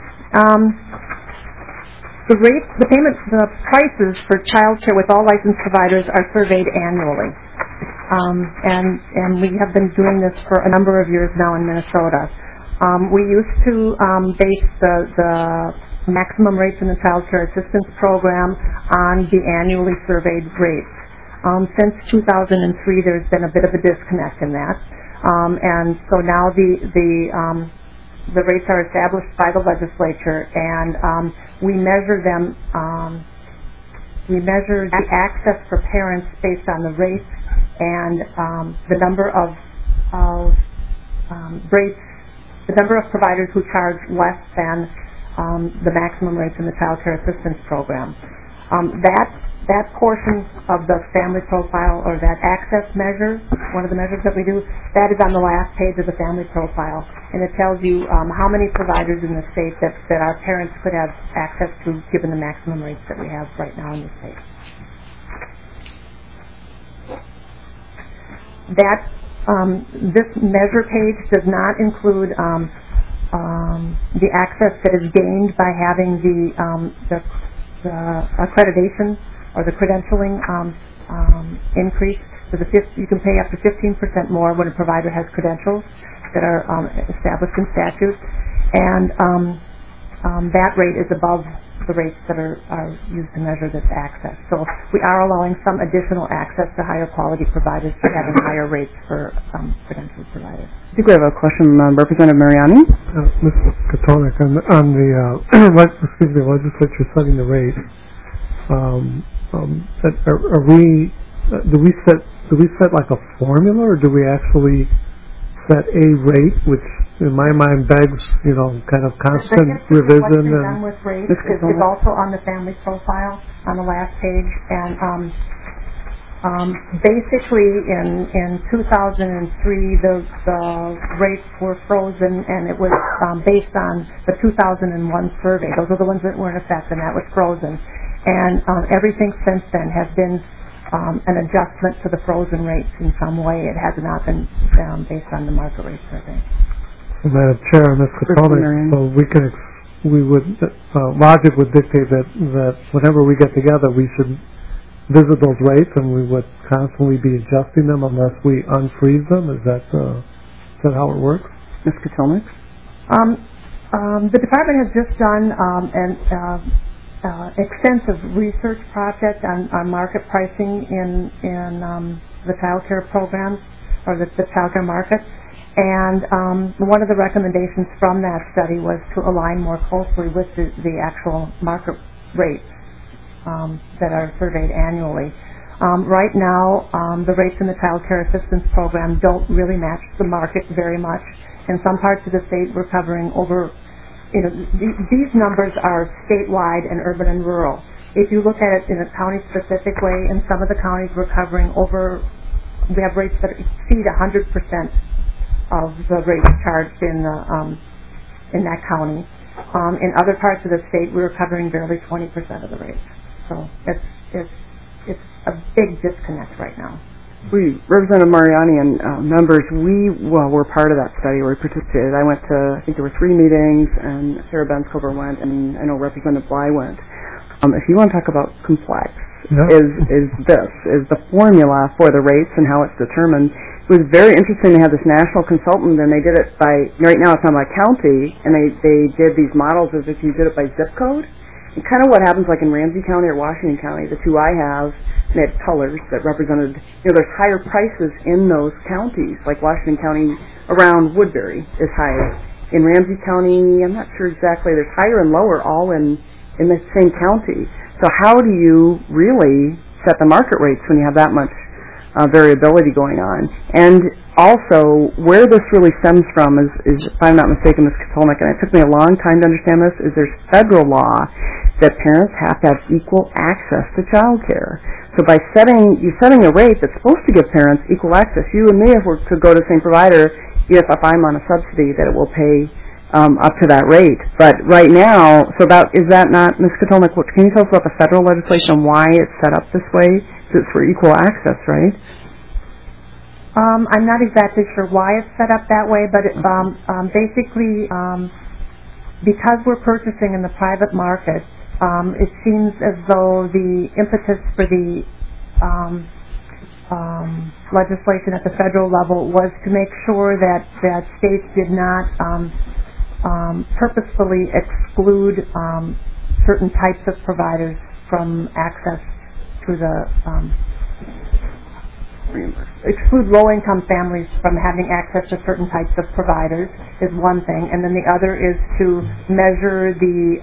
The prices for child care with all licensed providers are surveyed annually. And we have been doing this for a number of years now in Minnesota. We used to base the maximum rates in the Child Care Assistance Program on the annually surveyed rates. Since 2003, there's been a bit of a disconnect in that, and so now the rates are established by the legislature, and we measure them. We measure the access for parents based on the rates and the number of rates, the number of providers who charge less than the maximum rates in the Child Care Assistance Program. That portion of the family profile, or that access measure, one of the measures that we do, that is on the last page of the family profile, and it tells you how many providers in the state that our parents could have access to given the maximum rates that we have right now in the state. This measure page does not include the access that is gained by having the accreditation or the credentialing increase. So you can pay up to 15% more when a provider has credentials that are established in statute, and that rate is above the rates that are used to measure this access. So we are allowing some additional access to higher quality providers by having higher rates for credentialed providers. I think we have a question, Representative Mariani. Ms. Katolik, on the legislature setting the rate, do we set like a formula, or do we actually set a rate, which in my mind begs, kind of constant revision? What's been done with rates is also on the family profile on the last page, and Basically, in 2003, the rates were frozen, and it was based on the 2001 survey. Those are the ones that were in effect, and that was frozen. And everything since then has been an adjustment to the frozen rates in some way. It has not been based on the market rate survey. Madam Chair, Ms. Kotelnik, so logic would dictate that whenever we get together, we should visit those rates, and we would constantly be adjusting them unless we unfreeze them. Is that how it works? Ms. Kotelnik? The department has just done an extensive research project on market pricing in the child care programs, or the child care market. And one of the recommendations from that study was to align more closely with the actual market rates that are surveyed annually. Right now, the rates in the Child Care Assistance Program don't really match the market very much. In some parts of the state, we're covering over, these numbers are statewide and urban and rural. If you look at it in a county-specific way, in some of the counties we're covering we have rates that exceed 100% of the rates charged in that county. In other parts of the state, we're covering barely 20% of the rates. So it's a big disconnect right now. Representative Mariani and members, we're part of that study where we participated. I went to, I think there were 3 meetings, and Sarah Benskover went, and I know Representative Bly went. If you want to talk about complex, is the formula for the rates and how it's determined. It was very interesting to have this national consultant, and they did it right now it's not by county, and they did these models as if you did it by zip code. And kind of what happens like in Ramsey County or Washington County, the 2 I have, they had colors that represented, there's higher prices in those counties, like Washington County around Woodbury is higher. In Ramsey County, I'm not sure exactly, there's higher and lower all in the same county. So how do you really set the market rates when you have that much variability going on? And also, where this really stems from is if I'm not mistaken, Ms. Kotelnik, and it took me a long time to understand this, is there's federal law that parents have to have equal access to child care. So by setting a rate that's supposed to give parents equal access, you and me, if we're to go to the same provider, if I'm on a subsidy, that it will pay up to that rate. But right now, is that not, Ms. Kotelnik, can you tell us about the federal legislation, why it's set up this way? It's for equal access, right? I'm not exactly sure why it's set up that way, but basically, because we're purchasing in the private market, it seems as though the impetus for the legislation at the federal level was to make sure that states did not purposefully exclude certain types of providers from access to the exclude low-income families from having access to certain types of providers is one thing, and then the other is to measure the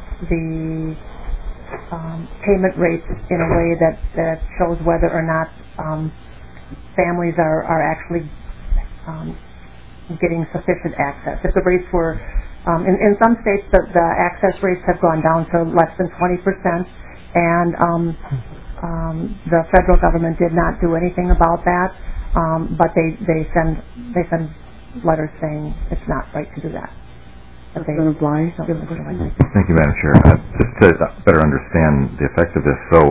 payment rates in a way that shows whether or not families are actually getting sufficient access. If the rates were, in some states, the access rates have gone down to less than 20%, and the federal government did not do anything about that, but they send letters saying it's not right to do that. Thank you, Madam Chair. Just to better understand the effect of this, so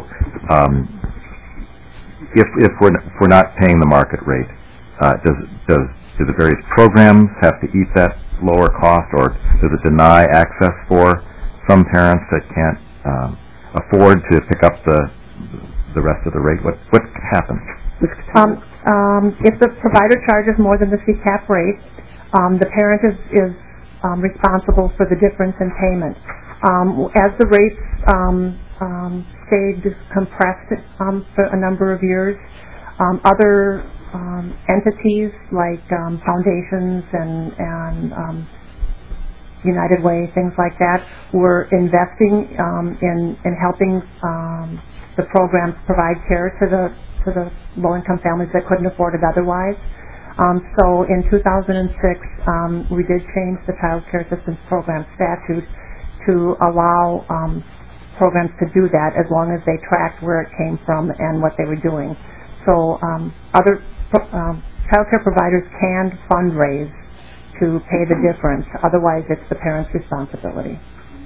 if we're not paying the market rate, do the various programs have to eat that lower cost, or does it deny access for some parents that can't afford to pick up the rest of the rate? What happens? If the provider charges more than the CCAP rate, the parent is responsible for the difference in payment. As the rates stayed compressed for a number of years, other entities like foundations and United Way, things like that, were investing in helping the programs provide care to the low-income families that couldn't afford it otherwise. So in 2006, we did change the Child Care Assistance Program statute to allow programs to do that as long as they tracked where it came from and what they were doing. So other child care providers can fundraise to pay the difference. Otherwise, it's the parent's responsibility.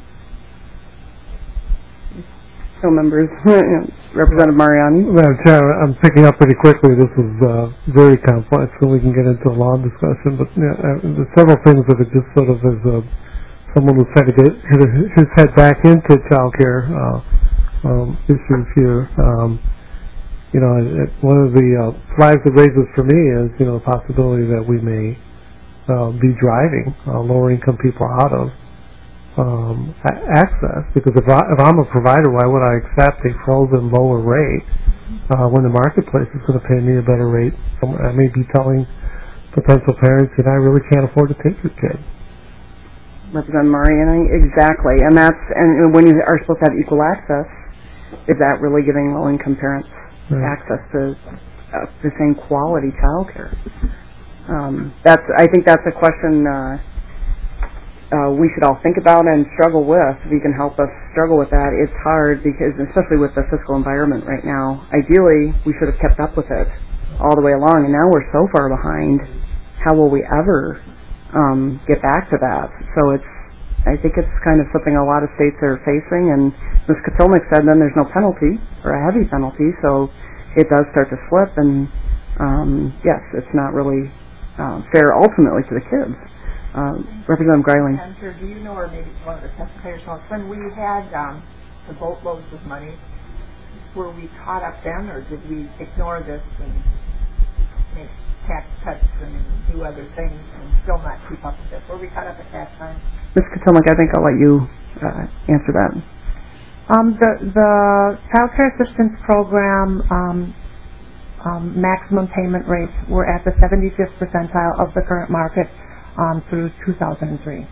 So members, Representative Mariani. Madam Chair, I'm picking up pretty quickly. This is very complex, and we can get into a long discussion. But there's several things that are just sort of as someone who's trying to get his head back into child care issues here. One of the flags that raises for me is the possibility that we may be driving lower income people out of access, because if I'm a provider, why would I accept a frozen lower rate when the marketplace is going to pay me a better rate? I may be telling potential parents that I really can't afford to take your kid. Representative Mariani, exactly, and when you are supposed to have equal access, is that really giving low-income parents access to the same quality child care? I think that's a question we should all think about and struggle with. If you can help us struggle with that, it's hard because, especially with the fiscal environment right now, ideally we should have kept up with it all the way along, and now we're so far behind. How will we ever get back to that? So I think it's kind of something a lot of states are facing, and Ms. Kotelnik said then there's no penalty or a heavy penalty, so it does start to slip, and yes, it's not really fair ultimately to the kids. Representative Greiling. Senator, do you know, or maybe one of the testifiers knows, when we had the boatloads of money, were we caught up then, or did we ignore this and make tax cuts and do other things and still not keep up with it? Were we caught up at that time? Ms. Kotelnik, I think I'll let you answer that. The Child Care Assistance Program maximum payment rates were at the 75th percentile of the current market through 2003.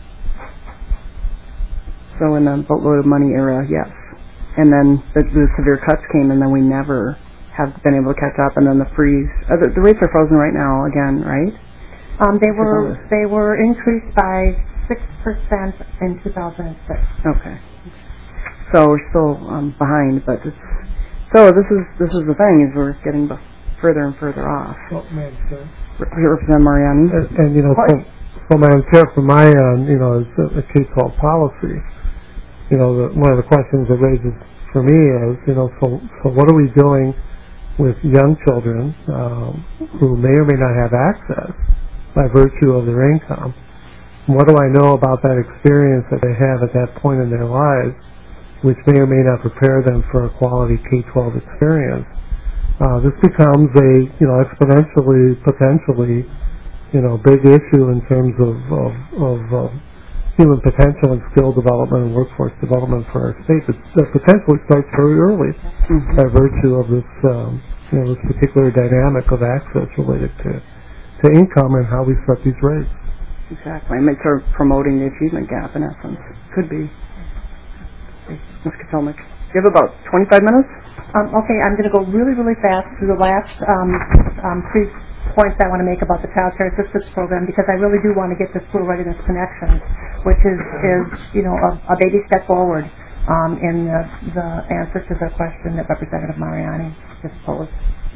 So in the boatload of money era, yes. And then the severe cuts came, and then we never have been able to catch up. And then the freeze, the rates are frozen right now again, right? They were increased by 6% in 2006. Okay. So we're still behind, but this is the thing, is we're getting further and further off. Representative Mariani. And so Madam Chair, from my end, as a K-12 policy, one of the questions that raises for me is, so what are we doing with young children who may or may not have access by virtue of their income? What do I know about that experience that they have at that point in their lives, which may or may not prepare them for a quality K-12 experience? This becomes a, exponentially, potentially, big issue in terms of human potential and skill development and workforce development for our state. That potentially starts very early by virtue of this, this particular dynamic of access related to income and how we set these rates. Exactly. I mean, sort of promoting the achievement gap, in essence. Could be. Ms. Kotelnik. You have about 25 minutes? Okay, I'm going to go really, really fast through the last 3 points I want to make about the Child Care Assistance Program, because I really do want to get to School Readiness Connections, which is a baby step forward in the answer to the question that Representative Mariani just posed.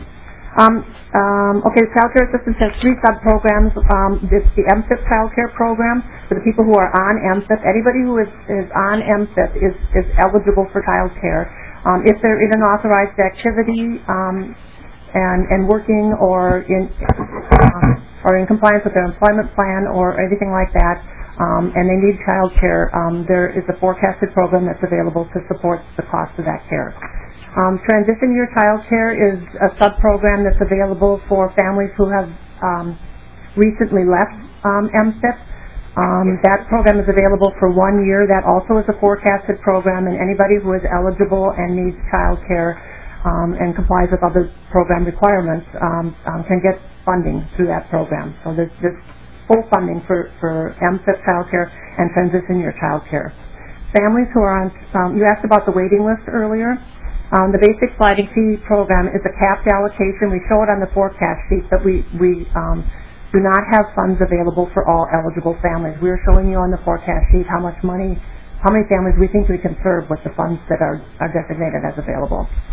Okay, the Child Care Assistance has 3 sub-programs. It's the MFIP Child Care Program for the people who are on MFIP. Anybody who is on MFIP is eligible for child care. If they're in an authorized activity and working or in compliance with their employment plan or anything like that, and they need child care, there is a forecasted program that's available to support the cost of that care. Transition Year Child Care is a sub-program that's available for families who have recently left MSIP. That program is available for 1 year. That also is a forecasted program, and anybody who is eligible and needs child care and complies with other program requirements can get funding through that program. So there's full funding for MSIP child care and Transition Year Child Care. Families who are on, you asked about the waiting list earlier. The basic sliding fee program is a capped allocation. We show it on the forecast sheet, but we do not have funds available for all eligible families. We're showing you on the forecast sheet how many families we think we can serve with the funds that are designated as available.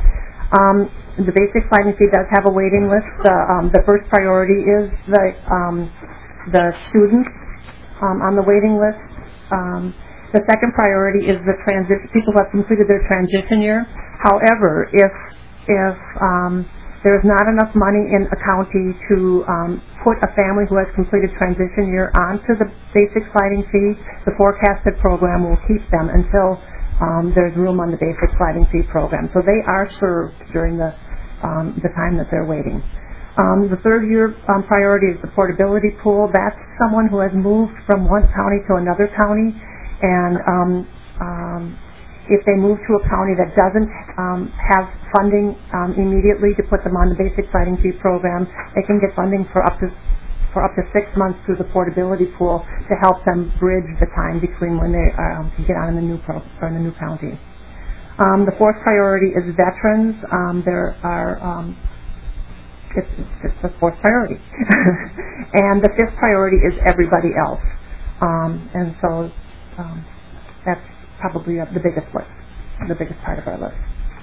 The basic sliding fee does have a waiting list. The first priority is the students on the waiting list. The second priority is the people who have completed their transition year. However, if there's not enough money in a county to put a family who has completed transition year onto the basic sliding fee, the forecasted program will keep them until there's room on the basic sliding fee program. So they are served during the time that they're waiting. The third year priority is the portability pool. That's someone who has moved from one county to another county, and if they move to a county that doesn't have funding immediately to put them on the basic sliding fee program, they can get funding for up to 6 months through the portability pool to help them bridge the time between when they can get on in the new county. The fourth priority is veterans. There are it's the fourth priority, and the fifth priority is everybody else. And so that's probably the biggest list, the biggest part of our list.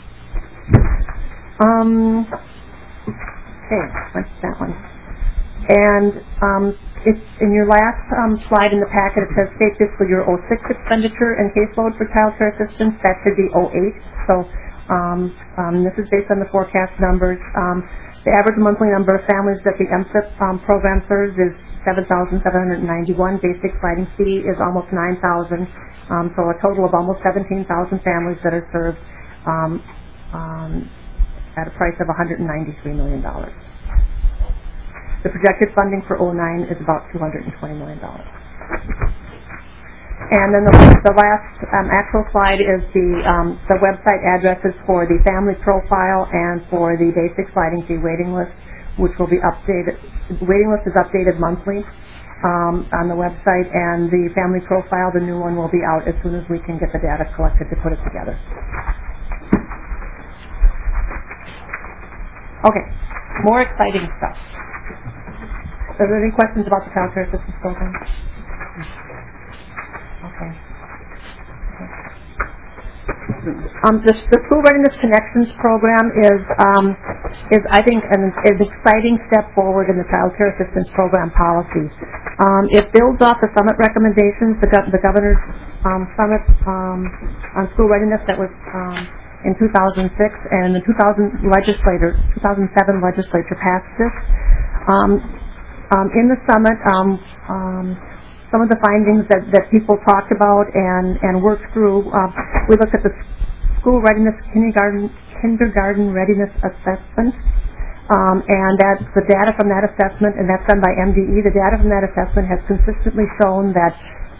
Okay, that's that one. And it's in your last slide in the packet, it says state fiscal year 06 expenditure and caseload for child care assistance. That should be 08. So this is based on the forecast numbers. The average monthly number of families that the MSIP program serves is 7,791. Basic sliding fee is almost 9,000. So a total of almost 17,000 families that are served at a price of $193 million. The projected funding for 09 is about $220 million. And then the last actual slide is the website addresses for the family profile and for the basic sliding fee waiting list, which will be updated. The waiting list is updated monthly on the website, and the family profile, the new one, will be out as soon as we can get the data collected to put it together. Okay, more exciting stuff. Are there any questions about the child care assistance program? Okay. The School Readiness Connections program is I think an exciting step forward in the child care assistance program policy. It builds off the summit recommendations, the governor's summit on school readiness that was in 2006, and the 2007 legislature passed this. In the summit, some of the findings that people talked about and worked through, we looked at the school readiness kindergarten readiness assessment, and that's the data from that assessment, and that's done by MDE. The data from that assessment has consistently shown that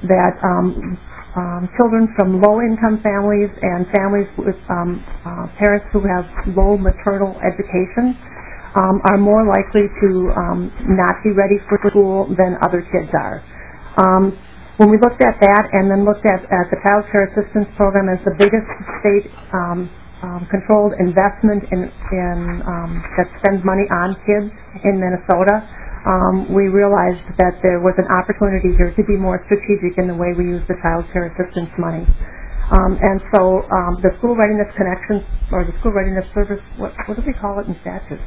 children from low-income families and families with parents who have low maternal education are more likely to not be ready for school than other kids are. When we looked at that and then looked at the Child Care Assistance Program as the biggest state controlled investment that spends money on kids in Minnesota, we realized that there was an opportunity here to be more strategic in the way we use the Child Care Assistance money. And so the School Readiness Connections, or the School Readiness Service, what do we call it in statute?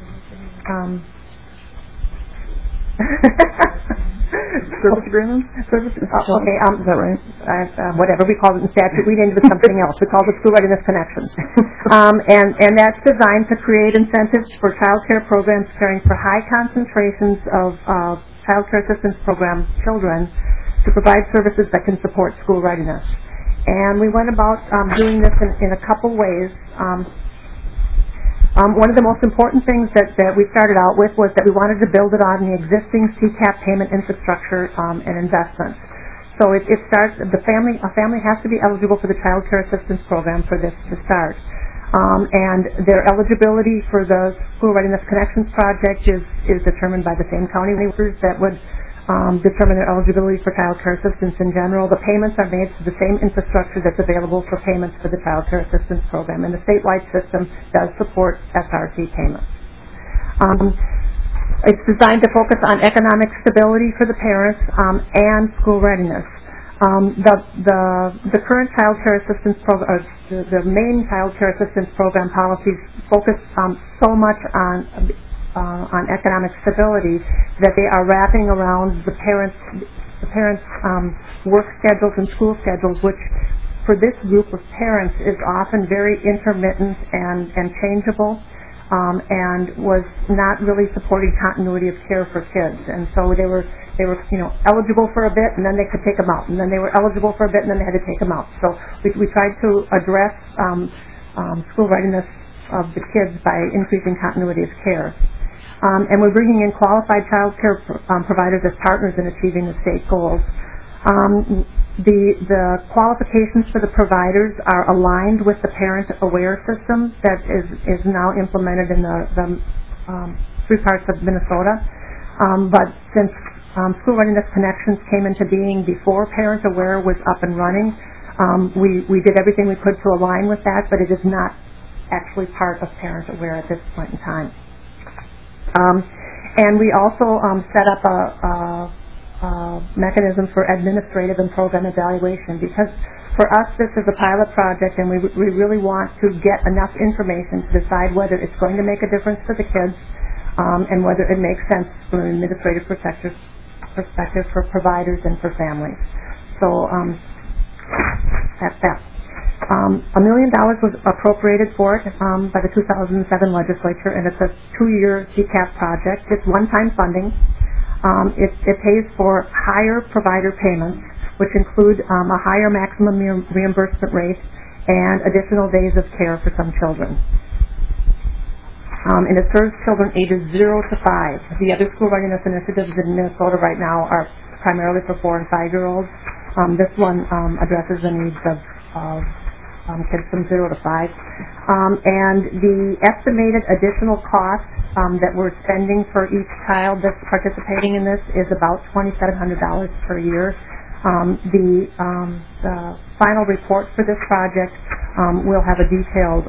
Service agreement? Okay, is that right? Whatever we call it in statute, we named it something else. We called it School Readiness Connections. And that's designed to create incentives for child care programs caring for high concentrations of child care assistance program children to provide services that can support school readiness. And we went about doing this in a couple ways. One of the most important things that we started out with was that we wanted to build it on the existing CCAP payment infrastructure and investments. So it starts, a family has to be eligible for the Child Care Assistance Program for this to start. And their eligibility for the School Readiness Connections Project is determined by the same county workers that would determine their eligibility for child care assistance in general. The payments are made to the same infrastructure that's available for payments for the Child Care Assistance Program, and the statewide system does support SRC payments. It's designed to focus on economic stability for the parents and school readiness. The current child care assistance program, the main child care assistance program policies focus so much on economic stability that they are wrapping around the parents' work schedules and school schedules, which for this group of parents is often very intermittent and changeable, and was not really supporting continuity of care for kids. And so they were eligible for a bit, and then they could take them out, and then they were eligible for a bit, and then they had to take them out. So we tried to address school readiness of the kids by increasing continuity of care. And we're bringing in qualified child care providers as partners in achieving the state goals. The qualifications for the providers are aligned with the Parent Aware system that is now implemented in the 3 parts of Minnesota. But since School Readiness Connections came into being before Parent Aware was up and running, we did everything we could to align with that, but it is not actually part of Parent Aware at this point in time. And we also set up a mechanism for administrative and program evaluation, because for us this is a pilot project, and we really want to get enough information to decide whether it's going to make a difference for the kids and whether it makes sense from an administrative perspective for providers and for families. So that's that. $1 million was appropriated for it by the 2007 legislature, and it's a 2-year CCAP project. It's one-time funding. It pays for higher provider payments, which include a higher maximum reimbursement rate and additional days of care for some children. And it serves children ages 0 to 5. The other school readiness initiatives in Minnesota right now are primarily for 4 and 5-year-olds. This one addresses the needs of kids from 0 to 5. And the estimated additional cost that we're spending for each child that's participating in this is about $2,700 per year. The final report for this project will have a detailed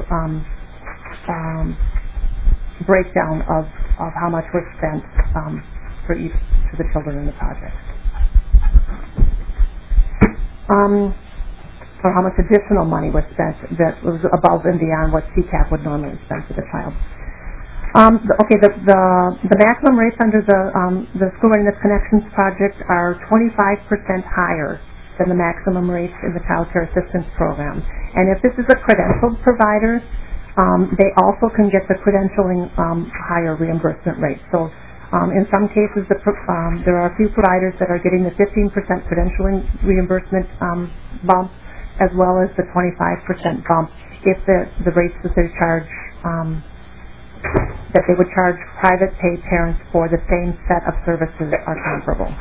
breakdown of how much was spent for each of the children in the project. Or how much additional money was spent that was above and beyond what CCAP would normally spend for the child. The maximum rates under the School Readiness Connections project are 25% higher than the maximum rates in the Child Care Assistance Program. And if this is a credentialed provider, they also can get the credentialing higher reimbursement rate. So in some cases, there are a few providers that are getting the 15% credentialing reimbursement bump, as well as the 25% bump if the rates that they charge, that they would charge private pay parents for the same set of services are comparable.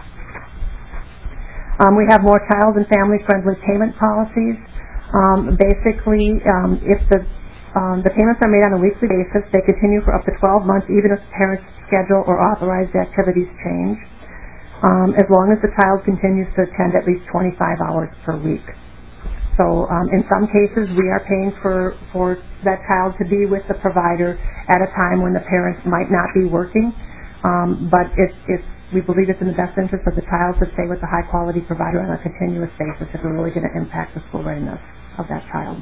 We have more child and family-friendly payment policies. Basically, if the payments are made on a weekly basis, they continue for up to 12 months, even if the parent's schedule or authorized activities change, as long as the child continues to attend at least 25 hours per week. So in some cases, we are paying for that child to be with the provider at a time when the parents might not be working, but we believe it's in the best interest of the child to stay with the high-quality provider on a continuous basis if we're really going to impact the school readiness of that child.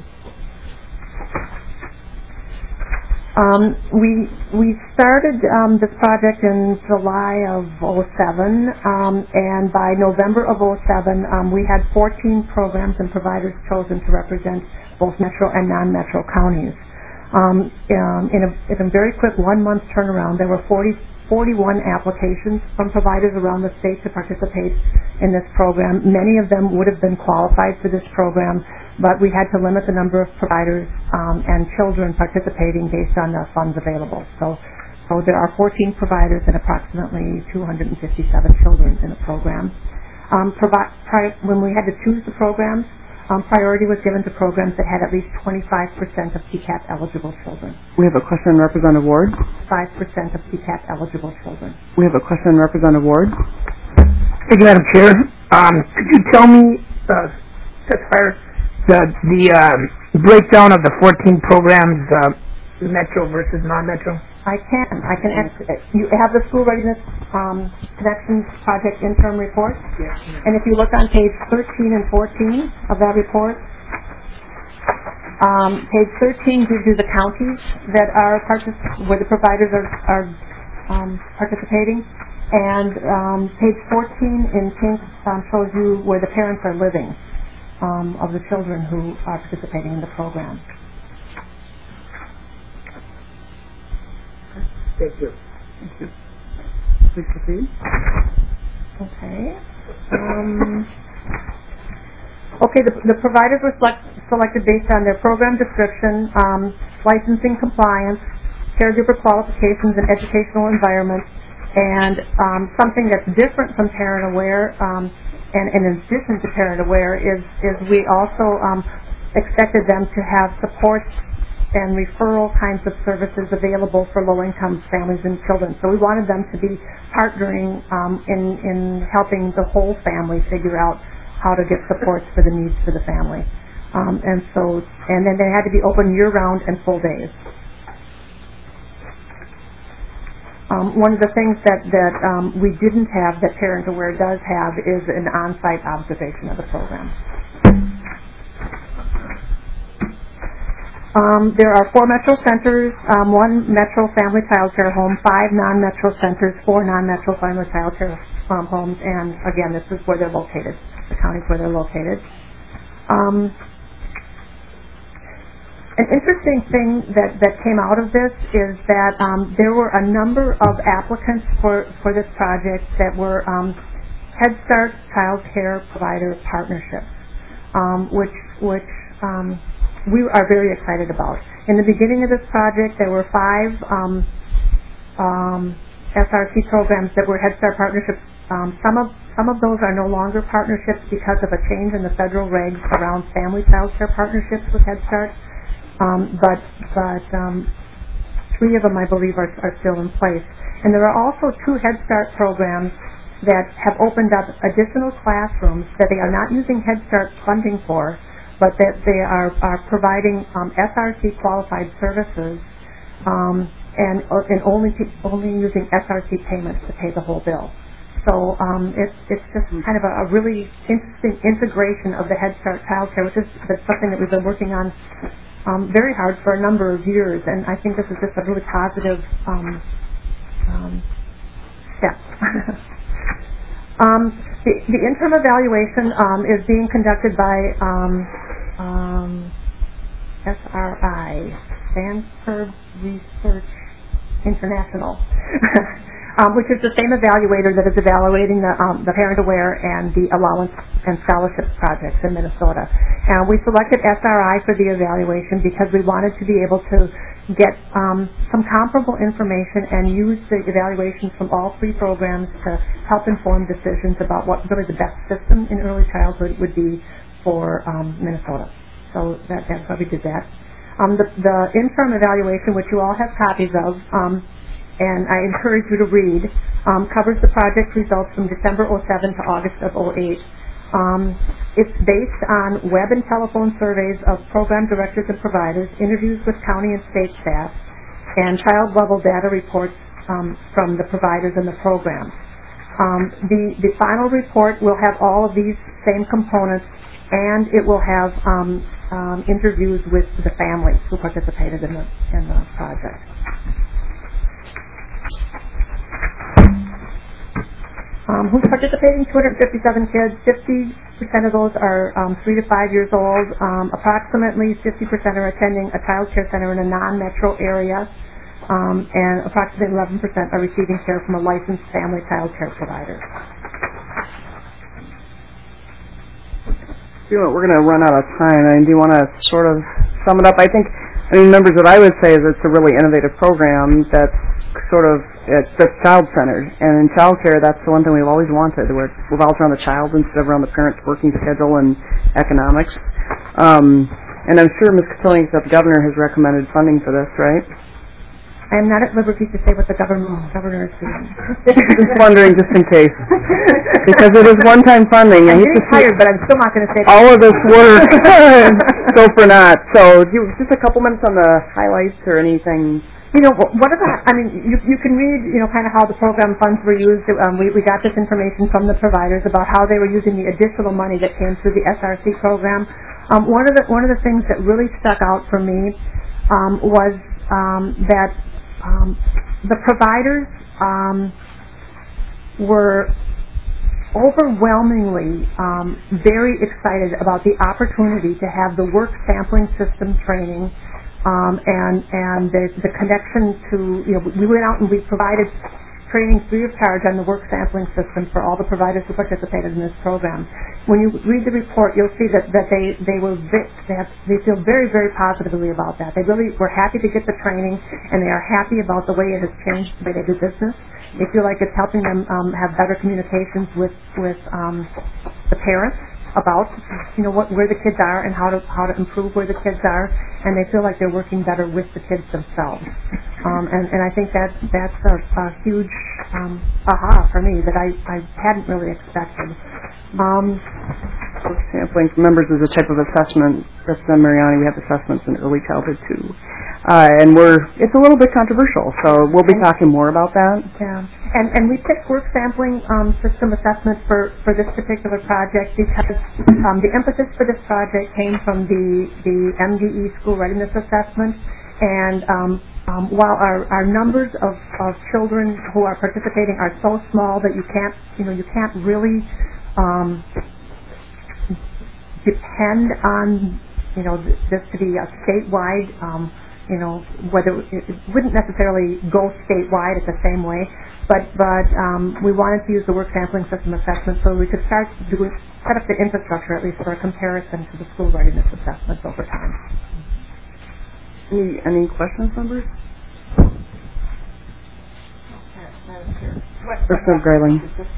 We started this project in July of 2007, and by November of 2007, we had 14 programs and providers chosen to represent both metro and non-metro counties. In a very quick 1-month turnaround, there were 41 applications from providers around the state to participate in this program. Many of them would have been qualified for this program, but we had to limit the number of providers and children participating based on the funds available. So there are 14 providers and approximately 257 children in the program. When we had to choose the programs, priority was given to programs that had at least 25% of CCAP eligible children. We have a question, Representative Ward. 5% of CCAP eligible children. We have a question, Representative Ward. Thank you, Madam Chair. Could you tell me, the breakdown of the 14 programs, metro versus non-metro? I can. You have the School Readiness Connections Project interim report, and if you look on page 13 and 14 of that report, page 13 gives you the counties that are where the providers are participating, and page 14 in pink shows you where the parents are living of the children who are participating in the program. Thank you. Thank you. Please proceed. Okay. Okay, the providers were selected based on their program description, licensing compliance, caregiver qualifications, and educational environment. And something that's different from Parent Aware, and in addition to Parent Aware, is we also expected them to have support and referral kinds of services available for low-income families and children. So we wanted them to be partnering in helping the whole family figure out how to get supports for the needs for the family. And then they had to be open year-round and full days. One of the things that we didn't have that Parent Aware does have is an on-site observation of the program. There are 4 metro centers, 1 metro family child care home, 5 non-metro centers, 4 non-metro family child care homes, and again, this is where they're located, the counties where they're located. An interesting thing that came out of this is that there were a number of applicants for this project that were Head Start child care provider partnerships, which we are very excited about. In the beginning of this project, there were 5 SRC programs that were Head Start partnerships. Some of those are no longer partnerships because of a change in the federal regs around family child care partnerships with Head Start. But 3 of them, I believe, are still in place. And there are also 2 Head Start programs that have opened up additional classrooms that they are not using Head Start funding for, but that they are providing SRC qualified services and only using SRC payments to pay the whole bill. So it's just kind of a really interesting integration of the Head Start childcare, which is something that we've been working on very hard for a number of years, and I think this is just a really positive step. The interim evaluation is being conducted by SRI, Stanford Research International, which is the same evaluator that is evaluating the Parent Aware and the Allowance and Scholarships projects in Minnesota. And we selected SRI for the evaluation because we wanted to be able to get some comparable information and use the evaluations from all 3 programs to help inform decisions about what really the best system in early childhood would be for Minnesota. So that's why we did that. The interim evaluation, which you all have copies of, and I encourage you to read, covers the project results from December 2007 to August of 2008. It's based on web and telephone surveys of program directors and providers, interviews with county and state staff, and child-level data reports from the providers and the program. The final report will have all of these same components, and it will have interviews with the families who participated in the project. Who's participating? 257 kids. 50% of those are 3 to 5 years old. Approximately 50% are attending a child care center in a non-metro area, and approximately 11% are receiving care from a licensed family child care provider. We're going to run out of time. Do you want to sort of sum it up? I mean, members, what I would say is it's a really innovative program that's sort of that's child-centered. And in child care, that's the one thing we've always wanted, where it revolves around the child instead of around the parent's working schedule and economics. And I'm sure Ms. Katillion, the governor, has recommended funding for this, right? I am not at liberty to say what the governor is doing. Just wondering, just in case, because it is one-time funding. I'm getting tired, but I'm still not going to say that. All of this work, so for naught. So, just a couple minutes on the highlights or anything. You know, you can read, kind of how the program funds were used. We got this information from the providers about how they were using the additional money that came through the SRC program. One of the things that really stuck out for me was that the providers were overwhelmingly very excited about the opportunity to have the work sampling system training and the connection to, we went out and we provided training free of charge on the work sampling system for all the providers who participated in this program. When you read the report, you'll see that they feel very, very positively about that. They really were happy to get the training, and they are happy about the way it has changed the way they do business. They feel like it's helping them have better communications with the parents about where the kids are and how to improve where the kids are, and they feel like they're working better with the kids themselves. And I think that's a huge aha for me that I hadn't really expected. Sampling for members is a type of assessment. Representative Mariani, we have assessments in early childhood too. And it's a little bit controversial, so we'll be talking more about that. Yeah. And we picked work sampling system assessment for this particular project because the emphasis for this project came from the MDE school readiness assessment. And while our numbers of children who are participating are so small that you can't really depend on this to be a statewide. Whether it wouldn't necessarily go statewide at the same way, but we wanted to use the work sampling system assessment so we could set up the infrastructure at least for a comparison to the school readiness assessments over time. Any questions, members? Representative Greiling.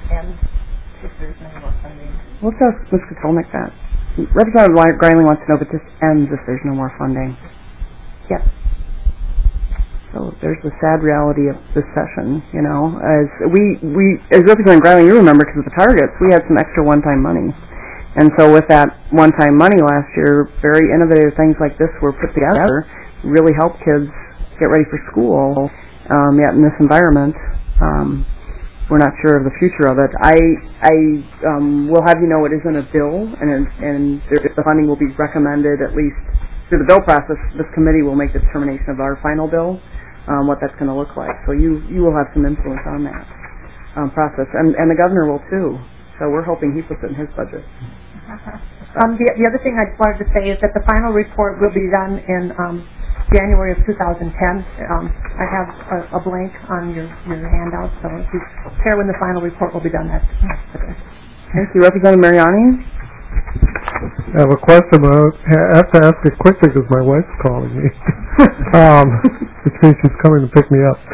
Let's ask Ms. Katulnik that. Representative Greiling wants to know if this ends if there's no more funding. Yes. So there's the sad reality of this session, as Representative Greiling, you remember because of the targets, we had some extra one-time money. And so with that one-time money last year, very innovative things like this were put together, really help kids get ready for school, yet in this environment, we're not sure of the future of it. I will have you know it isn't a bill, and the funding will be recommended at least through the bill process. This committee will make the determination of our final bill, what that's going to look like. So you will have some influence on that process, and the governor will too. So we're hoping he puts it in his budget. The other thing I just wanted to say is that the final report will be done in January of 2010. I have a blank on your handout, so if you care when the final report will be done, that's okay. Thank you. Representative Mariani? I have a question, but I have to ask it quickly because my wife's calling me, which means she's coming to pick me up.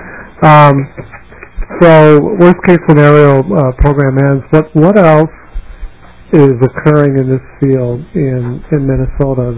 So, worst case scenario, program ends. What else is occurring in this field in Minnesota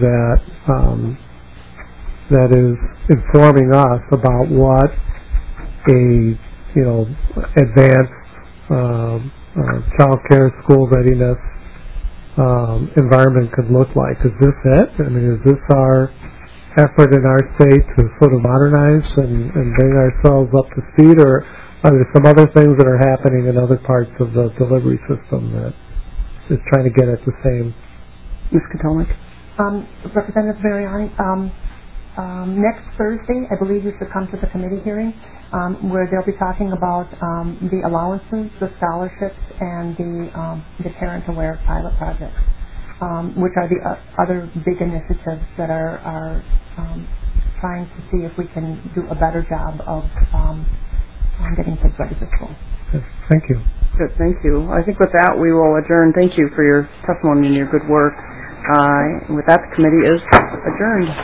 that is informing us about what a advanced child care, school readiness environment could look like? Is this it? I mean, is this our effort in our state to sort of modernize and bring ourselves up to speed, or are there some other things that are happening in other parts of the delivery system that is trying to get at the same? Ms. Katulnik? Representative Mariani, next Thursday, I believe you should come to the committee hearing where they'll be talking about the allowances, the scholarships, and the parent-aware pilot projects, which are the other big initiatives that are trying to see if we can do a better job of getting kids ready for school. Yes, thank you. Good, thank you. I think with that we will adjourn. Thank you for your testimony and your good work. With that, the committee is adjourned.